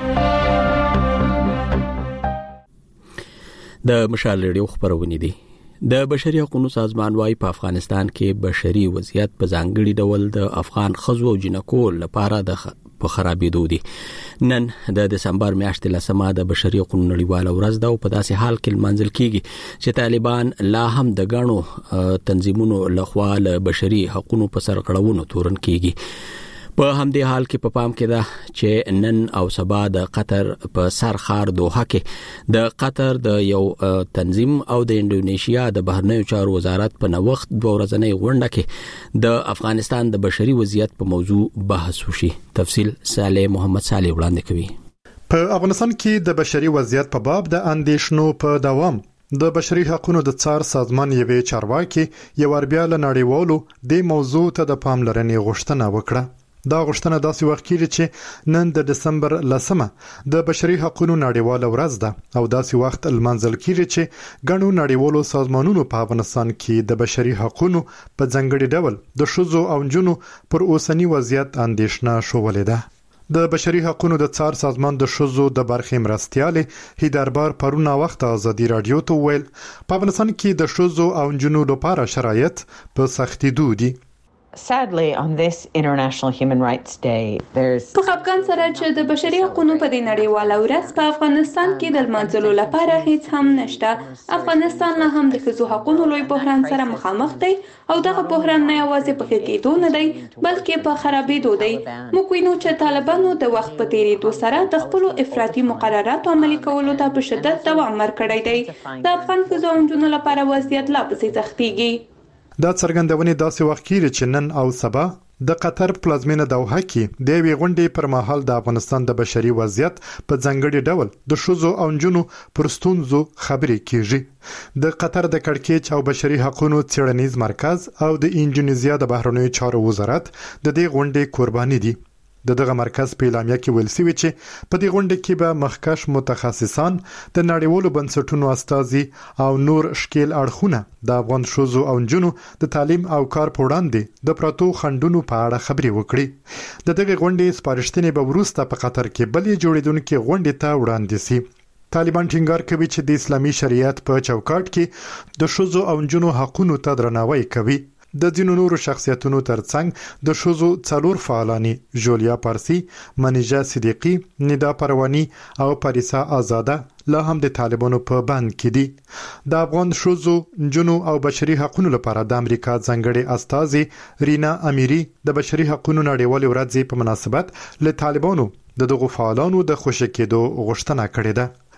د مشال ریډیو خبرونه دي. د بشري حقوقو سازمان وايي په افغانستان کې بشري وضعیت په ځانګړي ډول د افغان ښځو او جنکو لپاره د په خرابېدو دي. نن د دسمبر میاشتې لسمه د بشري حقوقو نړیواله ورځ ده او په داسې حال کې لمانځل کیږي چې طالبان لا هم د غاڼو تنظیمونو لخوا له بشري حقوقو په سر غړونو تورن کیږي. په همدې حال کې په پام کې ده چې نن او سبا د قطر په سر خار دوحه کې د قطر د یو تنظیم او د انډونیشیا د بهرنیو چارو وزارت په نوښت دوه ورځنۍ غونډه کې د افغانستان د بشري وضعیت په موضوع بحث وشي. تفصیل صالح محمد صالح وړاندې کوي. په افغانستان کې د بشري وضعیت په باب د اندیشنو په دوام د بشري حقوقو د څار سازمان یوې چارواکي یو اربیا له نړیوالو د موضوع ته د پاملرنې غوښتنه وکړه. دا غوښتنه داسې وخت کېږي چې نن د دسمبر لسمه د بشري حقوقو نړیواله ورځ ده او داسې وخت لمانځل کېږي چې ګڼو نړیوالو سازمانونو په افغانستان کې د بشري حقوقو په ځانګړي ډول د ښځو او نجونو پر اوسنی وضعیت اندیشنه شولې ده. د بشري حقوقو د څار سازمان د ښځو د برخې مرستيالې هیدربار پرون وخت ازادي رادیو ته ویل په افغانستان کې د ښځو او نجونو لپاره شرایط په سختي دي. Sadly, on this International Human Rights Day, there's په افغان سره چې د بشري حقوقو په دې نړیواله ورځ په افغانستان کې د لمانځلو لپاره هیڅ هم نشته. افغانستان لا هم د ښځو حقوقو لوی بحران سره مخامخ دی او دغه بحران نه یوازې په کېدو نه دی بلکې په خرابېدو دی. موږ وینو چې طالبانو د وخت په تیریدو سره د خپل افراطي مقرراتو عملي کولو ته په شدت دوام ورکړی دی. د افغان ښځو او نجونو لپاره وضعیت لا پسې سختېږي. دا څرګندونه داسې وخت کېږي چې نن او سبا د قطر پلازمینه دوحه کې د یوې غونډې پر مهال د افغانستان د بشري وضعیت په ځانګړي ډول د ښځو او نجونو پر ستونزو خبرې کیږي. د قطر د کړکېچ او بشري حقوقو څېړنیز مرکز او د انډونیزیا د بهرنیو چارو وزارت د دې غونډې قرباني دي. د دغه مرکز په اعلامیه کې ویل شوی چې په دې غونډه کې به مخکښ متخصصان د نړیوالو بنسټونو استازي او نور شکیل اړخونه د افغان ښځو او نجونو د تعلیم او کار په وړاندې د پروتو خندونو په اړه خبرې وکړي. د دغه غونډې سپارښتنې به وروسته په قطر کې بلې جوړیدونکې غونډې ته وړاندې شي. طالبان ټینګار کوي چې د اسلامي شریعت په چوکاټ کې د ښځو او نجونو حقوقو ته درناوی کوي. د ځینو نورو شخصیتونو ترڅنګ د ښځو څلور فعالانی جولیا پارسی، منیجا صدیقی، ندا پروانی او پاریسا آزاده لا هم د طالبانو په بند کې دي. د افغان ښځو، نجونو او بشري حقوقو لپاره د امریکا ځانګړي استازي رینا امیری د بشري حقوقو نړیوالې ورځې په مناسبت له طالبانو د دغو فعالانو د خوشی کېدو غوښتنه کړې ده.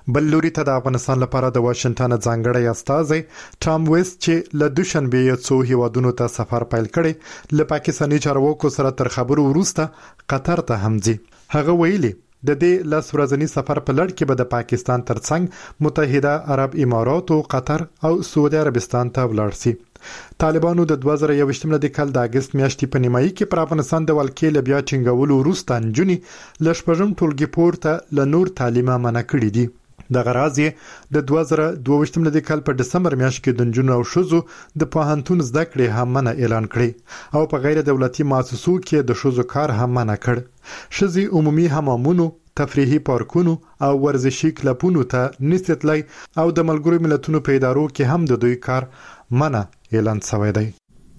بل لوري ته د افغانستان لپاره د واشنگټن ځانګړی استازی ټام ویست چې له دوشنبه څو هیوادونو ته سفر پیل کړي له پاکستاني چارواکو سره تر خبرو وروسته قطر ته هم ځي. هغه ویلي د دې لاس ورځنی سفر په لړ کې به د پاکستان ترڅنګ متحده عرب امارات او قطر او سعودي عربستان ته ولاړ شي. طالبانو د دوه زره یوویشتم د کال د اگست میاشتې په نیمایي کې پر افغانستان د ولکې له بیا ټینګولو وروسته نجونې له شپږم ټولګي پورته له نور تعلیمه منع کړي دي. د غراض د دوه زره دوه ویشتم د کال په ډسمبر میاشت کې د نجونو او ښځو د پوهنتون زده کړې هم منع اعلان کړي او په غیر دولتي مؤسسو کې د ښځو کار هم منع کړ. ښځې عمومي حمامونو، تفریحي پارکونو او ورزشي کلبونو ته نستتلی او د ملګرو ملتونو په ادارو کې هم د دوی کار منع اعلان شوی دی.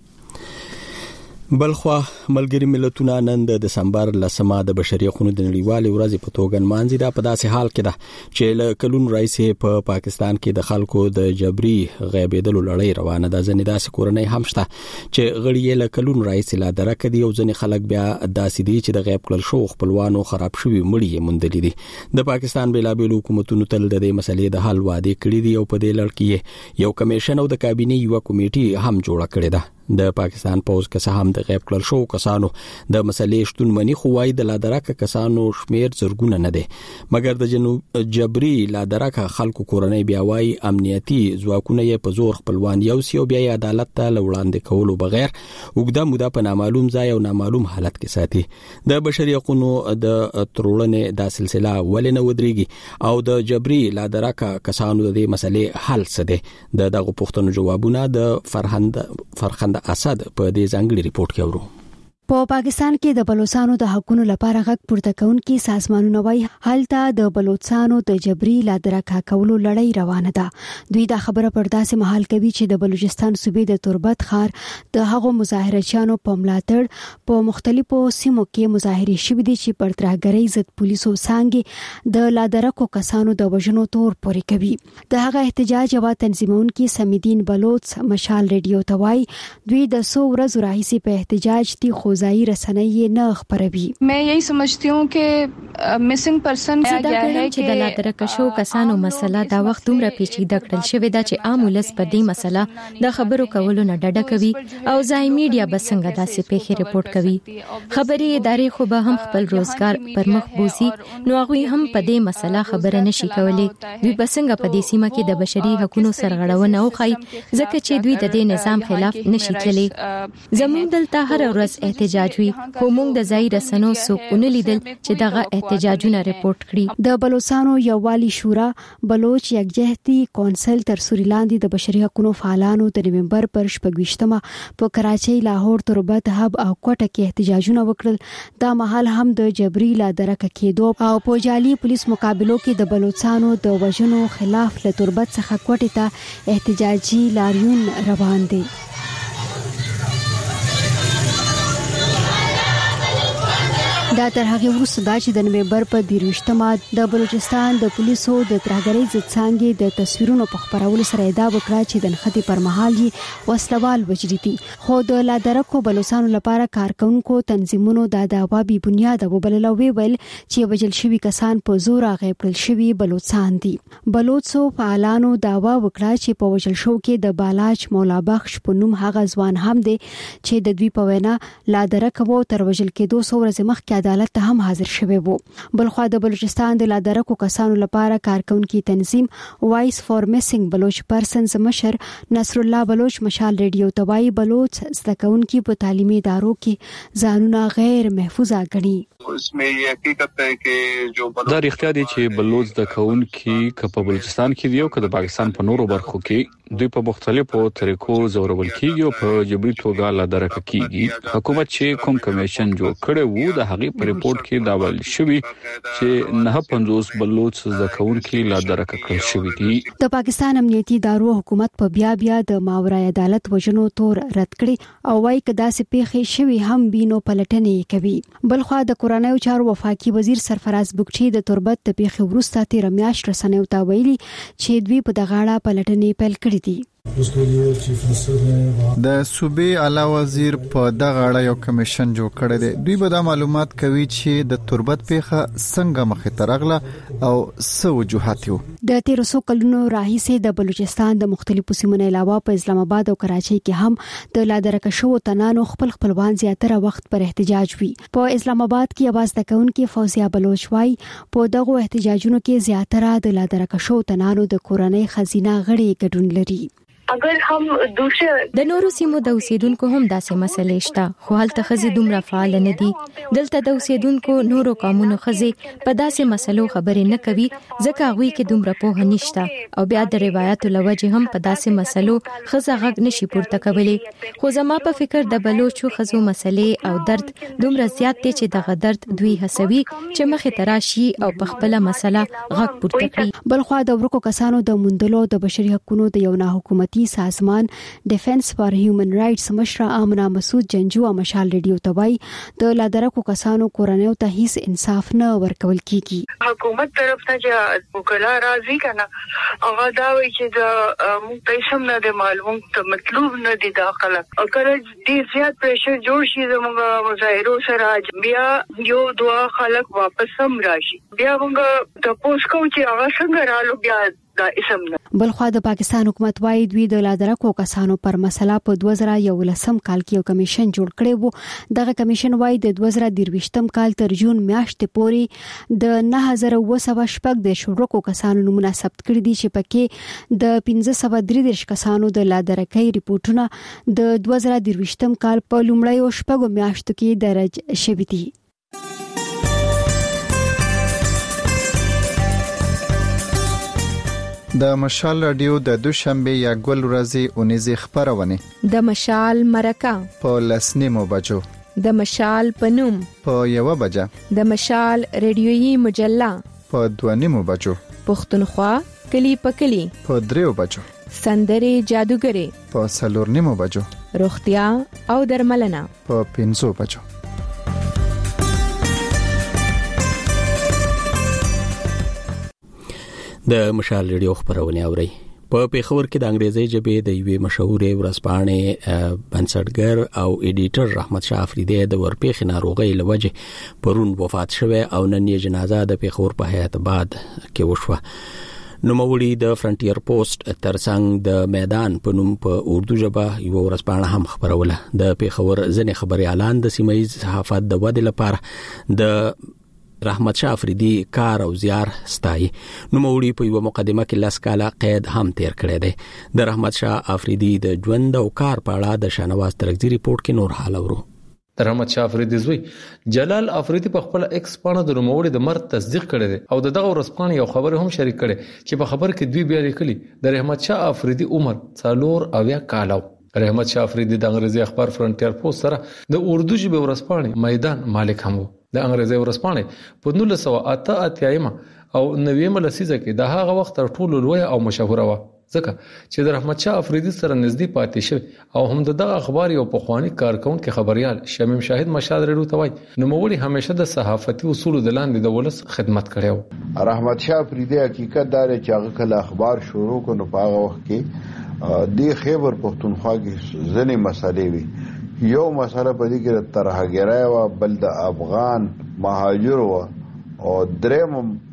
بلخوا ملګری ملتونه نن د دسمبر لسمه د بشري حقوقو د نړیوالې ورځې په توګه نمانځي. دا په داسې حال کې ده چې له کلون راځي په پا پاکستان کې د خلکو د جبري غیبېدلو لړۍ روانه ده. ځنې داسې کورنۍ هم شته چې غړي له کلون راځي لا درک دي او ځنې خلک بیا داسې دي چې د غیب کړل شو خپلوانو خراب شوی مړي مندلې دي. د پاکستان بېلابېلو حکومتونو تل د دې مسلې د حل وعده کړې دي او په دې لړ کې یو کمیشن او د کابینې یو کمیټه هم جوړه کړې ده. د پاکستان پوز که څه هم د غیب کړل شو کسانو د مسلې شتون منی خو وايي د لادرکه کسانو شمیر زرګونه نه دي، مګر د جنوب جبري لادرکه خلکو کورنۍ بیا وايي امنیتي ځواکونه یې په زور خپلوان یو سی او بیا عدالت ته وړاندې کولو بغیر وګړه موده په نامعلوم ځای او نامعلوم حالت کې ساتي. د بشري حقوقو د ترورنې د سلسله ولنه ودرېږي او د جبري لادرکه کسانو د مسلې حل څه دي. د دغه پوښتنو جوابونه د فرهند فرخند د اسد په دې ځانګړي ریپورت کې ورو. په پاکستان کې د بلوچستانو د حقوقو لپاره غږ پورته کوونکي سازمانونه وايي هلته د بلوچستانو د جبري لادرکه کولو لړۍ روانه ده. دوی دا خبره پر داسې مهال کوي چې د بلوچستان صوبې د تربت ښار د هغو مظاهرچیانو په ملاتړ په مختلفو سیمو کې مظاهرې شوې دي چې پر ترهګرۍ ضد پولیسو څنګه د لادرکو کسانو د وژنو تور پورې کوي. د هغه احتجاج او تنظیمونکي سمیدین بلوچ مشال ریډیو ته وايي دوی د سو ورځې راهیسې په احتجاج دي خوځای رسنۍ نه خبروي. मैं यही समझती हूँ कि missing person دا ګڼم چې د لادرکه شو کسانو مسله دا وخت دومره پیچیده کړل شوې ده چې عام ولس په دې مسله د خبرو کولو نه ډډه کوي او ځای میډیا به څنګه داسې پیښې ریپورت کوي. خبري ادارې خو به هم خپل روزګار پر مخ بوزي نو هغه هم په دې مسله خبره نشي کولای. دوی به څنګه په دې سیمه کې د بشري حقوقو سرغړونه وکړي ځکه چې دوی د دې نظام خلاف نشي تللی. زموږ دلته هر ورځ احتجاج وي خو موږ د ځای رسنو څوکونه لیدل چې دغه احتجاجونه ریپورت کړي. د بلوچستانو یووالي شورا بلوچ یکجهتي کونسل تر سوري لاندې د بشري حقوقو فعالانو د نومبر پر شپږویشتمه په کراچۍ، لاهور، تربت، هب او کوټه کې احتجاجونه وکړل. دا مهال هم د جبري لادرکه کېدو او په جالي پولیس مقابلو کې د بلوچستانو د وژنو خلاف له تربت څخه کوټه ته احتجاجي لاریون روان دي. دا تر هغه وروسته دا چې د نومبر په دیروشتمه د بلوچستان د پولیسو د ترهګرۍ ضد څانګې د تصویرونو په خبرولو سره ادعا وکړه چې د نښتې پر مهال یې وسلوال وجري دي، خو د لادرکو بلوچستانو لپاره کارکونکو تنظیمونو دا دعوا بې بنیاده وبلله او ویل چې وژل شوي کسان په زور غیب کړل شوي بلوچستان دي. بلوچو فعالانو دعوا وکړه چې په وژل شو کې د بالاچ مولا بخش په نوم هغه ځوان هم دی چې د دوی په وینا لادرکو تر وژل کېدو څو ورځې مخکې عدالت ته هم حاضر شوی وو. بلخوا د بلوچستان د لادرکو کسانو لپاره کارکونکي تنظیم وایس فور میسنګ بلوچ پرسنز مشر نصر الله بلوچ مشال ریډیو توای بلوچ زده کوونکي په تعلیمي ادارو کې ځانونه غیر محفوظه ګڼي. اسمه یہ حقیقت ہے کہ جو دا اختیار دي چې بلوچ د کونکي ک په بلوچستان کې دی او ک د پاکستان په نورو برخو کې دوی په مختلفو طریقو زورول کیږي او په جبري توګه لادرکه کیږي. حکومت چې کوم کمیشن جوړ کړي وو د هغه په ریپورت کې دا ویل شوی چې نه پنځوس بلوچ د کونکي لادرکه کړل شوی دي. د پاکستان امنیتي ادارو حکومت په بیا بیا د ماورای عدالت وژنو تور رد کړي او وايي کدا سه پیښې شوی هم بینو پلټنې کوي. بلخوا د کورنیو چارو وفاقي وزیر سرفراز بوکچي د تربت د پیښې وروسته تیر میاشت رسنیو ته ویلي چې دوی په دغه اړه پلټنې پیل کړې دي. د صوبې اعلی وزیر په دغه اړه یو کمیشن جوړ کړی دی. دوی به دا معلومات کوي چې د تربت پیښه څنګه مخې ته راغله او څه وجوهات یو. د تیرو څو کلونو راهیسې د بلوچستان د مختلفو سیمو نه علاوه په اسلام آباد او کراچۍ کې هم د لادرکه شو تنانو خپل خپلوان زیاتره وخت پر احتجاج وی. په اسلام آباد کې आवाज دکونکو فوزیه بلوچ وايي په دغه احتجاجونو کې زیاتره د لادرکه شو تنانو د کورنۍ خزینه غړي ګډون لري. اگر هم دوسره د نورو سیمو د اوسیدونکو هم داسې مسلې شته، خو هلته خزي دومره فعال نه دي. دلته د اوسیدونکو نورو قومونو خزي په داسې مسلو خبرې نه کوي ځکه هغوی کې دومره پوهه نشته او بیا د روایتو لوجه هم په داسې مسلو خزه غږ نشي پورته کولی. خو زما په فکر د بلوچو خزو مسلې او درد دومره زیات دي چې دغه درد دوی هڅوي چې مخې ته راشي او په خپل مسله غږ پورته کړي. بلخوا د ورکو کسانو د موندلو د بشري حقوقو د یو نه حکومتي سازمان ډیفنس فار هیومن رائټس مشره آمنه مسعود جنجو مشال ریډیو ته وایي د لادرکو کسانو کورنیو ته هیڅ انصاف نه ورکول کیږي. حکومت طرف ته چې وکلا راځي کنه هغه دا وایي چې د موږ پیسې نه د معلوم ته مطلوب نه دي داخله اگر دې زیات پریشر جوړ شي زموږ مظاهرو سره بیا یو دوا خلک واپس هم راشي بیا موږ د پوس کو چې هغه څنګه رالو بیا دا اسم نه. بلخوا د پاکستان حکومت وايي دوی د لادرکو کسانو پر مسله په دوه زره یولسم کال کې یو کمیشن جوړ کړی وو. دغه کمیشن وايي د دوه زره درویشتم کال تر جون میاشتې پورې د نه هزار او سبا شپږ د شورکو کسانو نمونه ثبت کړي دي چې پکې د پنځه سوه درې دیرش کسانو د لادرکۍ ریپورتونه د دوه زره درویشتم کال په لومړیو شپږو میاشتو کې درج شوي دي. د مشال رادیو د دوشنبه یا ګل ورځې اونیزه خبرونه د مشال مرکه په لسنیمو بجو د مشال پنوم په یو بجه د مشال رادیويي مجله په دوانیمو بجو پښتونخوا کلی په کلی په دریو بجو سندري جادوګری په سلورنیمو بجو روغتیا او درملنه په پنځو بجو. د مشال ریډیو خبرونه اوري. په پیښور کې د انګریزي ژبې د یوې مشهورې ورځپاڼې بنسټګر او ایډیټر رحمت شاه افریدی د ورپېښې ناروغۍ لوجه پرون وفات شوه او نن یې جنازه د پیښور په حیات آباد کې وشوه. نوموړي د فرنټیر پوسټ ترڅنګ د میدان په نوم په اردو ژبه یو ورځپاڼه هم خبروله. د پیښور ځنې خبري اعلان د سیمه ییز صحافت د ودې لپاره د رحمت شاه افریدی کار او زیار ستای. نوموړي په یو مقدمه کې لاس کاله قید هم تیر کړی دی. د رحمت شاه افریدی د ژوند او کار په اړه د شانواز ترکزی ریپورت کې نور حال اورو. د رحمت شاه افریدی زوی جلال افریدی په خپل ایکس باندې د نوموړي د مرګ تصدیق کړی دی او دغه ورځپاڼې یو خبر هم شریک کړي چې په خبر کې دوی بیا لیکلي د رحمت شاه افریدی عمر څلور اویا کال. رحمت شاه افریدی د انګریزي اخبار فرنټیر پوسټ سره د اردو ژبې ورځپاڼې میدان مالک هم و. د انګریزي ورځپاڼې په نولس سوه اته اتیا او نوي لسیزه کې د هغه وخت تر ټولو لوی او مشهوره و ځکه چې د رحمت شاه افریدی سره نږدې پاتې شو او هم دغه اخبار یو پخوانی کارکونکو خبريال شمیم شاهد مشال ریډیو ته وایي نوموړي همیشه د صحافتي اصولو د لاندې د ولس خدمت کړی و. رحمت شاه افریدی حقیقت دار چې هغه کله اخبار شروع کړو په هغه وخت کې د خیبر پښتونخوا کې ځنې مسالې وي. یو مسله په دې کې ترهګرای او بل د افغان مهاجر و او دریم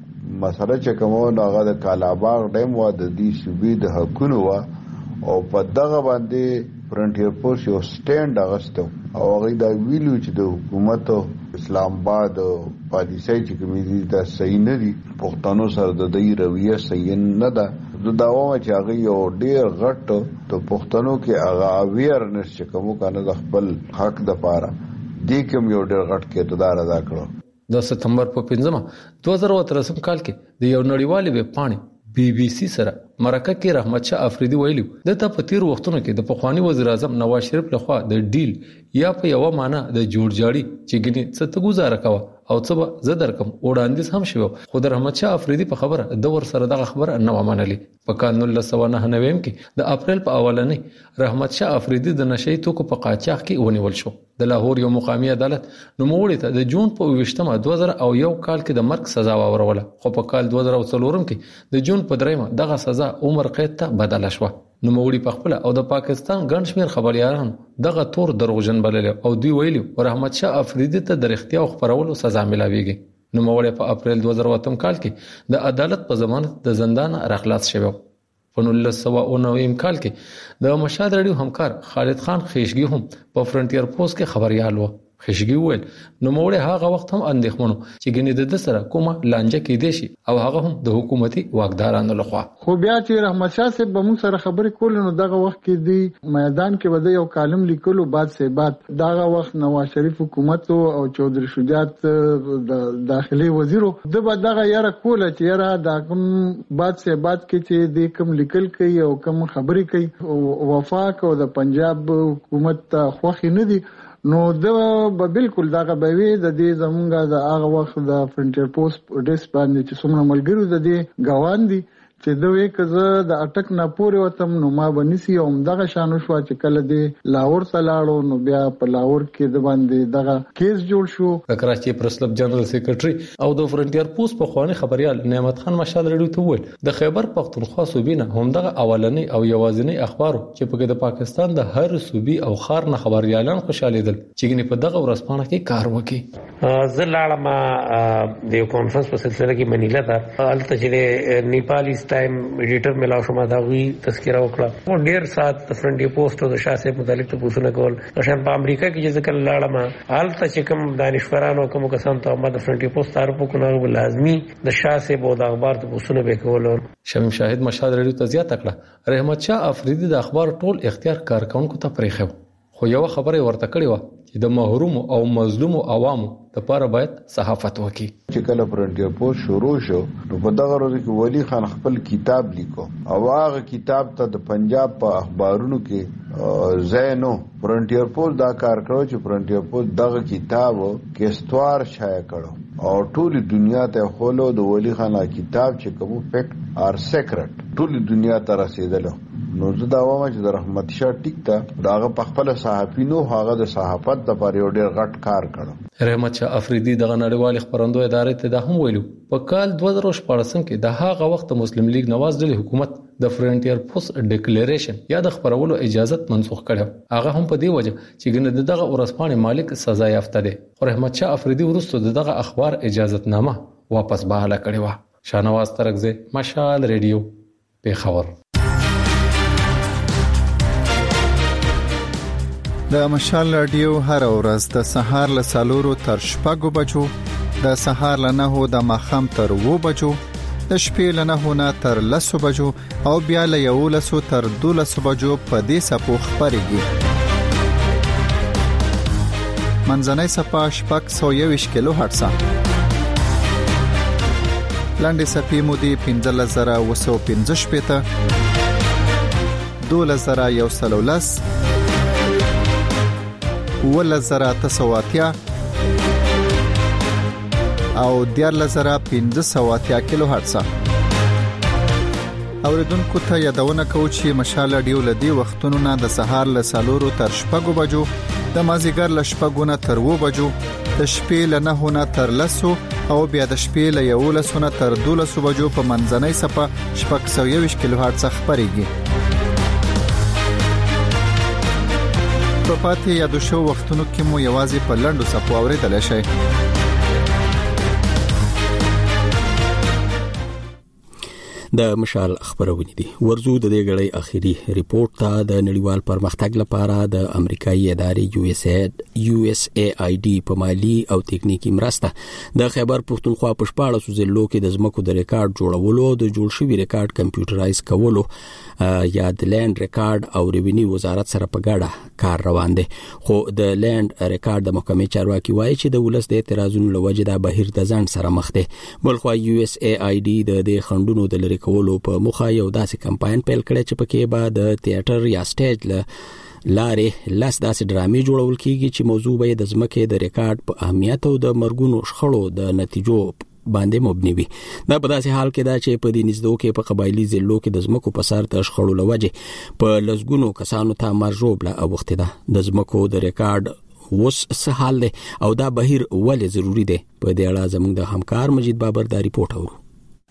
مسله چې کومه هغه د کالاباغ ډیم و د دې صوبې د حقونو و او په دغه باندې فرنټیر پوسټ یو سټاند اغستو او هغه دا ویلو چې د حکومت اسلام آباد پالیسي چې کومې دي دا صحیح نه دي پښتنو سره د دې رویه صحیح نه ده. د داوامه چې هغه یو ډیر غټ ته پښتنو کې هغه اویرنس چې کوم کنه د خپل حق د پاره دې کوم یو ډیر غټ کېدار ادا کړو. د سپتمبر په پنځمه دوه زره اتلسم کال کې د یو نړیوالې ویب پاڼې بی بی سی سره مرکه کې رحمت شاه افریدی ویلو د ته په تیر وختونو کې د پخوانی وزیر اعظم نواز شریف لخوا د ډیل یا په یو معنا د جوړجاړي چې ګنې څه ته گزاره کاوه او څه به زه درکم وړاندیز هم شوی خو د رحمت شاه افریدی په خبره د ور سره دغه خبره نه ومنلي. په کال نولس سوه نهه نوي کې د اپریل په اولنۍ رحمت شاه افریدی د نشئی توکو په قاچاق کې ونیول شو. د لاهور یو مقامی عدالت نوموړي ته د جون په ویشتمه دوه زره او یو کال کې د مرګ سزا واوروله خو په کال دوه زره څلورم کې د جون په دریمه دغه سزا عمر قید ته بدله شوه. نوموړي په خپل او د پاکستان ګڼ شمېر خبريالانو دغه تور دروغجن بلل او دوی ویلي رحمت شاه افریدی ته د اختیار خبرولو سزا ملاويږي. نو موري په اپریل دوه زره اووه کال کې د عدالت په ضمانت د زندان راخلاص شوی. په نولس سوه اوه نوي کال کې د مشهد رادیو همکار خالد خان خیشګي هم په فرنټیر پوسټ کې خبريال و. خیشګي وویل نو موري هغه وخت هم اندېښمنو چې ګنې د سره کومه لانجه کې دي شي او هغه هم د حکومتي واکدارانو لخوا. خو بیا چې رحمت شاه صاحب به موږ سره خبرې کول نو دغه وخت کې دی میدان کې بده یو کالم لیکلو بعد سه بعد دغه وخت نواز شریف حکومت او چودري شجاعت د داخلي وزیرو د دغه یاره کوله چې یاره د کوم بعد سه بعد کې چې د کوم لیکل کوي او کوم خبرې کوي وفاق او د پنجاب حکومت خوخي نه دي نو د بالکل دغه بوي د دې زمونږه د هغه وخت د فرنټیر پوسټ ډیس باندې چې څومره ملګرو د دې غوان دي چې دوی کزه د اٹک نه پورې وتم نو ما بنسي او دغه شانو شو چې کله دی لاهور ته لاړو نو بیا په لاهور کې د باندې دغه کیس جوړ شو. کراچي پریس کلب جنرال سیکریټري او د فرنټیر پوسټ په خواني خبريال نعمت خان مشال رډیو ته وویل د خیبر پختونخوا صوبینه هم دغه اولنی او یوازینی اخبارو چې په د پاکستان د هر صوبي او خار نه خبريالان خوشاله دي چې ګنې په دغه ورځپاڼه کې کار وکړي. زلاړه ما د کانفرنس په سلسله کې منیلا ده الته چې نیپالي ټایم ایډیټر ملاو شوم دا وی تذکرہ وکړه او ډیر سات د فرنټي پوسټ او د شاسې متعلق ته پوښتنه کول. شان په امریکا کې چې ځکه لاړم حالت چې کوم دانشورانو کوم کسان ته ما د فرنټي پوسټ تعارف وکړو لازمي د شاسې بو د اخبار ته پوښتنه وکول. شمیم شاهد مشهد رادیو ته زیاته کړه رحمت شاه افریدي د اخبار ټول اختیار کارکونکو ته پرېخو خو یو خبره ورته کړې و چې د محروم او مظلوم عوامو لپاره باید صحافت وکړي. چې کله فرنټیر پوسټ شروع شو نو په دغه ورځ کې ولی خان خپل کتاب لیکو او هغه کتاب ته د پنجاب په اخبارونو کې زینو فرنټیر پوسټ دا کار کړو چې فرنټیر پوسټ دغه کتاب کې استوار شایع کړو او ټول دنیا ته خولو د ولی خان کتاب چې کوم فیکټ ار سیکرټ ټول دنیا ته رسیدلو. نو زه دا وایم چې د رحمت شاه ټیک ته داغه په خپل صحافینو هغه د صحافت د پر یو ډیر غټ کار کړو. رحمت شاه افریدي دغه نړیوال خبرندوی ادارې ته دا هم ویلو په کال دوه زره شپږ کې د هغه وخت مسلم لیگ نواز ډلې حکومت د فرنټیر پوسټ ډیکلیریشن یا د خبرولو اجازه منسوخ کړو هغه هم په دې وجه چې ګنې دغه ورځپاڼې مالک سزا یافته دي. رحمت شاه افریدي ورسته دغه اخبار اجازه نامه واپس بحاله کړې و. شاهنواز ترکزه مشال ریډیو پیښور. د مشال رادیو هر ورځ د سهار له سالورو تر شپږو بجو د سهار له نهو د ماخام تر وو بجو د شپې له نهو نه تر لسو بجو او بیا له یولسو تر دولسو بجو په دې سپو خبرېږي. منځنۍ سپا شپږ سوه یوویشت کیلو هرتز لاندې سپې مودې پنځلس زره اوه سوه پنځه شپېته دولس زره یو سل او لس ولس زره اته سوه اتیا او دیارلس زره پنځه سوه اتیا کیلو هرتز. اوریدونکو ته یادونه کوو چې مشال رادیو له دې وختونو نه د سهار له سالورو تر شپږو بجو د مازیګر له شپږو نه تر اوو بجو د شپې له نهو نه تر لسو او بیا د شپې له یولسو نه تر دولسو بجو په منځنۍ سپه شپږ سوه یوویشت کیلو هرتز خبرېږي. په پاتې یادو شو وختونو کې مو یوازې په لنډو سپو اورېدل شي. د مشال خبرونه دي ورزو د دې غړي اخیری ریپورت ته د نړیوال پرمختګ لپاره د امریکایي ادارې یو اس اي یو اس اي اي ډي په مالی او تکنیکی مرسته د خیبر پختونخوا په شپاړس ضلعو کې د ځمکو د ریکارډ جوړولو د جوړ شوی ریکارډ کمپیوټرایز کولو یا د لند ریکارډ او ریوینیو وزارت سره په ګډه کار روان دي. خو د لند ریکارډ د محکمې چارواکي وایي چې د ولس د اعتراضونو لوجه د بهیر د ځان سره مخ دي. بلخو یو اس اي اي ډي د دې خندونو د لری کولو په مخه یو داسې کمپاین پیل کړی چې پکې به د تیاتر یا سټیج له لارې لاس داسې ډرامې جوړول کیږي چې موضوع به د ځمکې د ریکارډ په اهمیت او د مرګونو شخړو د نتیجو باندې مبني وي. دا په داسې حال کې دا چې په دې نږدې کې په قبایلی ضلعو کې د ځمکو په سر د شخړو لوجه په لزګونو کسانو ته مرجوب لا اوخته ده. د ځمکو د ریکارډ وس سهال له او دا بهیر ولې ضروری دی. په دې اړه زموږ د همکار مجید بابر دا ریپورت اورو.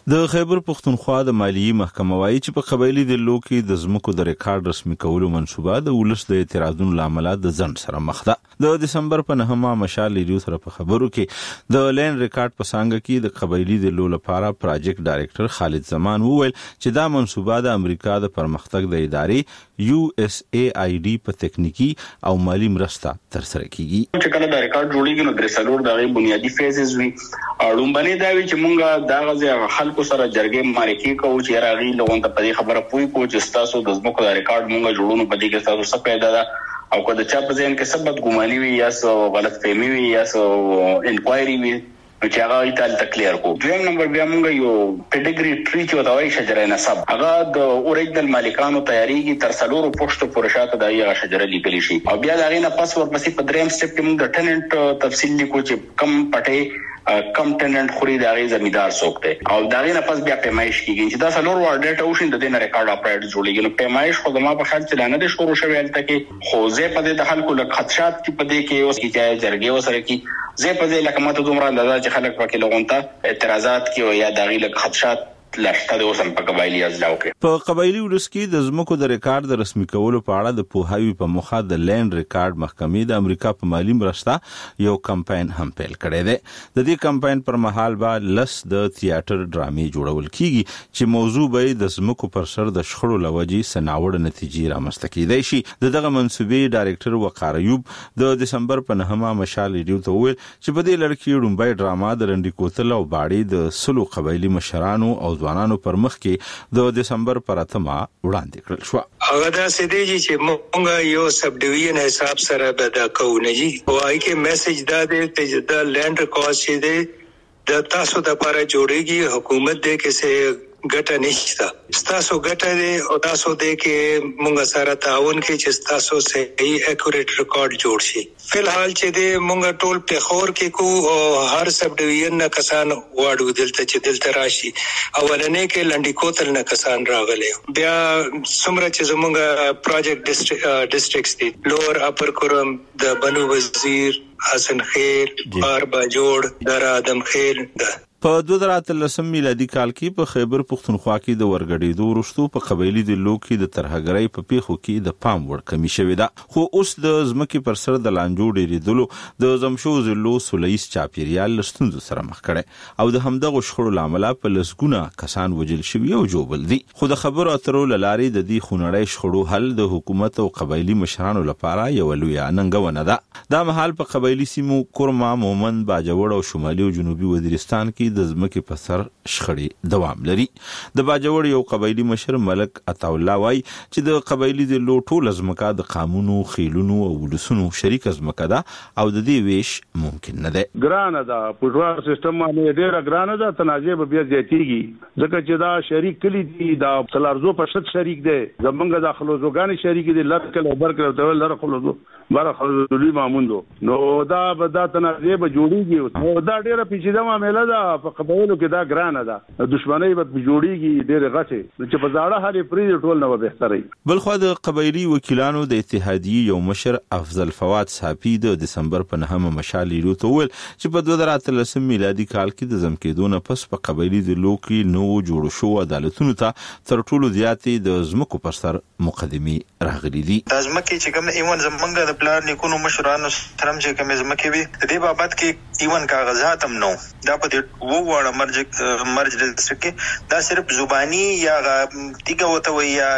د خیبر پختونخوا د مالیې محکمه وايي چې په قبایلی ضلعو کې د ځمکو د ریکارډ رسمي کولو منصوبه د ولس د اعتراضونو لامل د ځند سره مخ ده. د دسمبر په نهمه مشال ریډیو سره په خبرو کې د لین ریکارډ په څنګه کې د قبایلی ضلعو لپاره پروجیکټ ډایریکټر خالد زمان وویل چې دا منصوبه د امریکا د پرمختګ د ادارې یو اس ای آی ډي په تکنیکی او مالی مرسته تر سره کیږي. چې کله دا ریکارډ جوړیږي نو درې څلور دغه بنیادی فیزز وي. اړومبني دا وی چې مونږه دا غزه خلکو سره جرګې مارکي کوو چې راغي لوګون ته په دې خبره پوي کو چې تاسو د زمکو د ریکارډ مونږه جوړونو په دې کې تاسو څه پیدا ده او کله چې په ځین کې سبب ګماني وي یا سو غلط فهمي وي یا سو انکوایري وي چې هغه ایتال تکلیئر کو. دویم نمبر بیا مونږ یو پیډګری ټری چې وتاوي شجره نسب هغه د اوریجنل مالکانو تیاریږي تر څلورو پښتو پرشاته د هغه شجره لیکل شي او بیا دا غینه پاس ورپسې په دریم سټپ کې مونږ د ټیننټ تفصیل لیکو چې کم پټه کم ټیننټ خوري د هغه زمیدار څوک او دا غینه پاس بیا پیمایش کیږي چې دا څلور ور ډیټا وشین د دې ریکارډ اپریټ جوړیږي. نو پیمایش خو د ما په خیال چې لانه د شروع شوی الته کې خوځه په د خلکو له خدشات چې په دې کې اوس کې جرګې وسره کې زه په دې لکه ماته دومره اندازه چې خلک پکې لغونته اعتراضات کوي یا دغه له خدشات لاشته د اوسم په قبایلی ازلاو کې. په قبایلی ولس کې د زمکو د ریکارډ د رسمي کولو په اړه د پوهاوی په مخه د لینډ ریکارډ محکمې د امریکا په مالی مرسته یو کمپاین هم پیل کړی دی. د دې کمپاین پر مهال به لس د تیاتر ډرامې جوړول کیږي چې موضوع به د زمکو پر سر د شخړو لوجي سناوړ نتیجې رامنځته کیدای شي. دغه منسوبې ډایریکټر وقار ایوب د دسمبر په نهمه مشال ریډیو ته وویل چې په دې لړ کې ډومبای ډراما د رنډي کوتل او باړې د سلو قبایلی مشرانو او ځوانانو پر مخ کې د دسمبر پر اتمه وړاندې کړل شو. هغه دا سده چې مونږ یو سب ډیویژن حساب سره بدا کوو نه جی وای کې میسج دا دی چې د لینډ ریکارډ چې دی د تاسو د لپاره جوړیږي حکومت دې کې څه ګټه نشته تاسو ګټه دې او تاسو دې کې مونږ سره تعاون کې چې تاسو صحیح اکوریټ ریکارډ جوړ شي. فلحال چې دې مونږ ټول په خور کې کو او هر سب ډیویژن نه کسان واړو دلته چې دلته راشي اولنې کې لنډی کوتل نه کسان راغلي بیا څومره چې زمونږ پروجیکټ ډیسټریکټس دي لوور اپر کورم د بنو وزیر حسن خیر بار باجوړ در ادم خیر ده. په دوه زره اتلسم میلادي کال کې په خیبر پختونخوا کې د ورګډېدو وروسته په قبایلی ضلعو کې د ترهګرۍ په پیښو کې د پام وړ کمی شوې ده خو اوس د ځمکې پر سر د لانجو ډېرېدلو د زمشو ضلعو سولهییز چاپیریال له ستونزو سره مخ کړی او د همدغو شخړو له امله په لسګونه کسان وژل شوي او ژوبل دي. خو د خبرو اترو له لارې د دې خونړۍ شخړو حل د حکومت او قبایلی مشرانو لپاره یوه لویه ننګونه ده. دا مهال په قبایلی سیمو کورما مومند باجوړ او شمالي او جنوبي وزیرستان کې د ځمکې په سر شخړې دوام لري. د باجوړ یو قبایلی مشر ملک عطا الله وایي چې د قبایلی د لوټو ځمکه د قانونو خیلونو او ولسونو شریک ځمکه ده او د دې ویش ممکن نه ده. ګرانه ده پټوار سیستم باندې ډیره ګرانه ده تنازع به بیا زیاتیږي ځکه چې دا شریک کلی دي دا تلارزو په شت شریک دي زمونږ د خلوزوګانی شریک دي لکه او برکل او لر خلوزو بار خلوزولی ماموندو نو دا به دا تنازع به جوړیږي نو دا ډیره پیچیده معاملې ده په قبایلو کې دا ګرانه ده دښمنۍ به جوړیږي ډیره غټه چې په زاړه حالې پرې ټول نه بهتري. بل خو د قبایلی وکیلانو د اتحادیې یو مشر افضل فواد صافی د دسمبر په نهمه مشال ریډیو ته وویل چې په دوه زره اتلسم میلادي کال کې د ځمکېدو نه پس په قبایلی ضلعو کې نو جوړ شو عدالتونو ته تر ټولو زیاتې د ځمکو پر سر مقدمې راغلي دي. د ځمکې چې کوم ایون زمونږ د پلان نیکونو مشرانو سره چې کوم ځمکې وي د دې بابت کې ایون کاغذات هم نو دا په دې وو وړ مرج مرج ډیسټریکټ کې دا صرف زبانی یا تیګه وته وي یا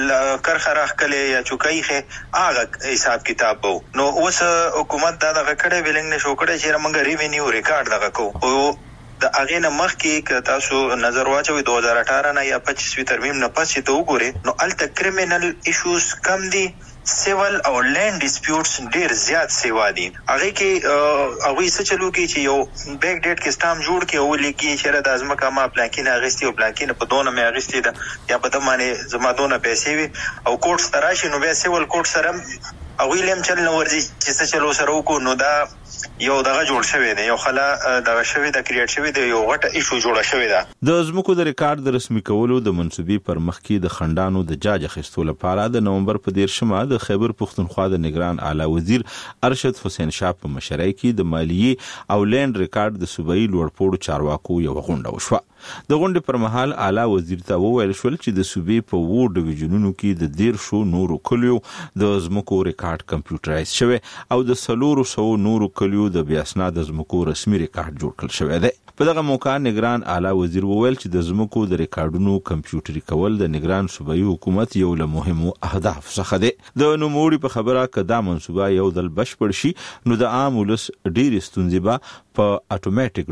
کرخه راخلې یا چوکایخه هغه حساب کتاب وو. نو اوس حکومت دا دغه کړه ویلنګ نشو کړی چې موږ ریوینیو ریکارډ دغه کو او د اغه نه مخ کې ک تاسو نظر واچوي دوه هزار اٹھارہ نه یا پچیس وی ترمیم نه پس ته وګورئ نو ال کرمینل ایشوز کم دي سیول او لینډ ډیسپیوټس ډیر زیات سیوا دي. هغه کې هغه څه چلو کې چې یو بیک ډیټ کې سٹام جوړ کې او لیکي چې را د ازمکه ما پلانکینه اغستی او پلانکینه په دونه مې اغستی ده یا په دمانه زما دونه پیسې وي او کوټ ستراشي نو به سیول کوټ سره او ویلم چل نو ورځي چې څه چلو سره وکړو نو دا یو دغه جوړ شوی دی یو خلا دغه شوی د کریټ شوی دی یو غټه ایشو جوړه شوی ده د زمکو د ریکارډ د رسمي کولو د منسوبي پر مخ کې د خندانو د جاج اخیستو لپاره د نومبر په دیرشمه د خیبر پختونخوا د نگران اعلی وزیر ارشد حسین شاه په مشرۍ کې د مالیې او لینډ ریکارډ د صوبایي لوړپوړو چارواکو یو غونډه وشوه. د غونډې پر مهال اعلی وزیر ته وویل شول چې د صوبې په وو ډیویژنونو کې د دیرشو نورو کلیو د زمکو ریکارډ کمپیوټرایز شوی او د سلورو سو نورو کلیو د بیا اسناد زمکو رسمي ریکارډ جوړ کړل شوی دی. په دغه موقع نگران اعلی وزیر وویل چې د زمکو د ریکارډونو کمپیوټري کول د نگران صوبایي حکومت یو له مهمو اهداف څخه دی. د نوموړي په خبره کدا منصوبه یو دل بشپړ شي نو د عام ولس ډیر ستونزې به په اتوماتیک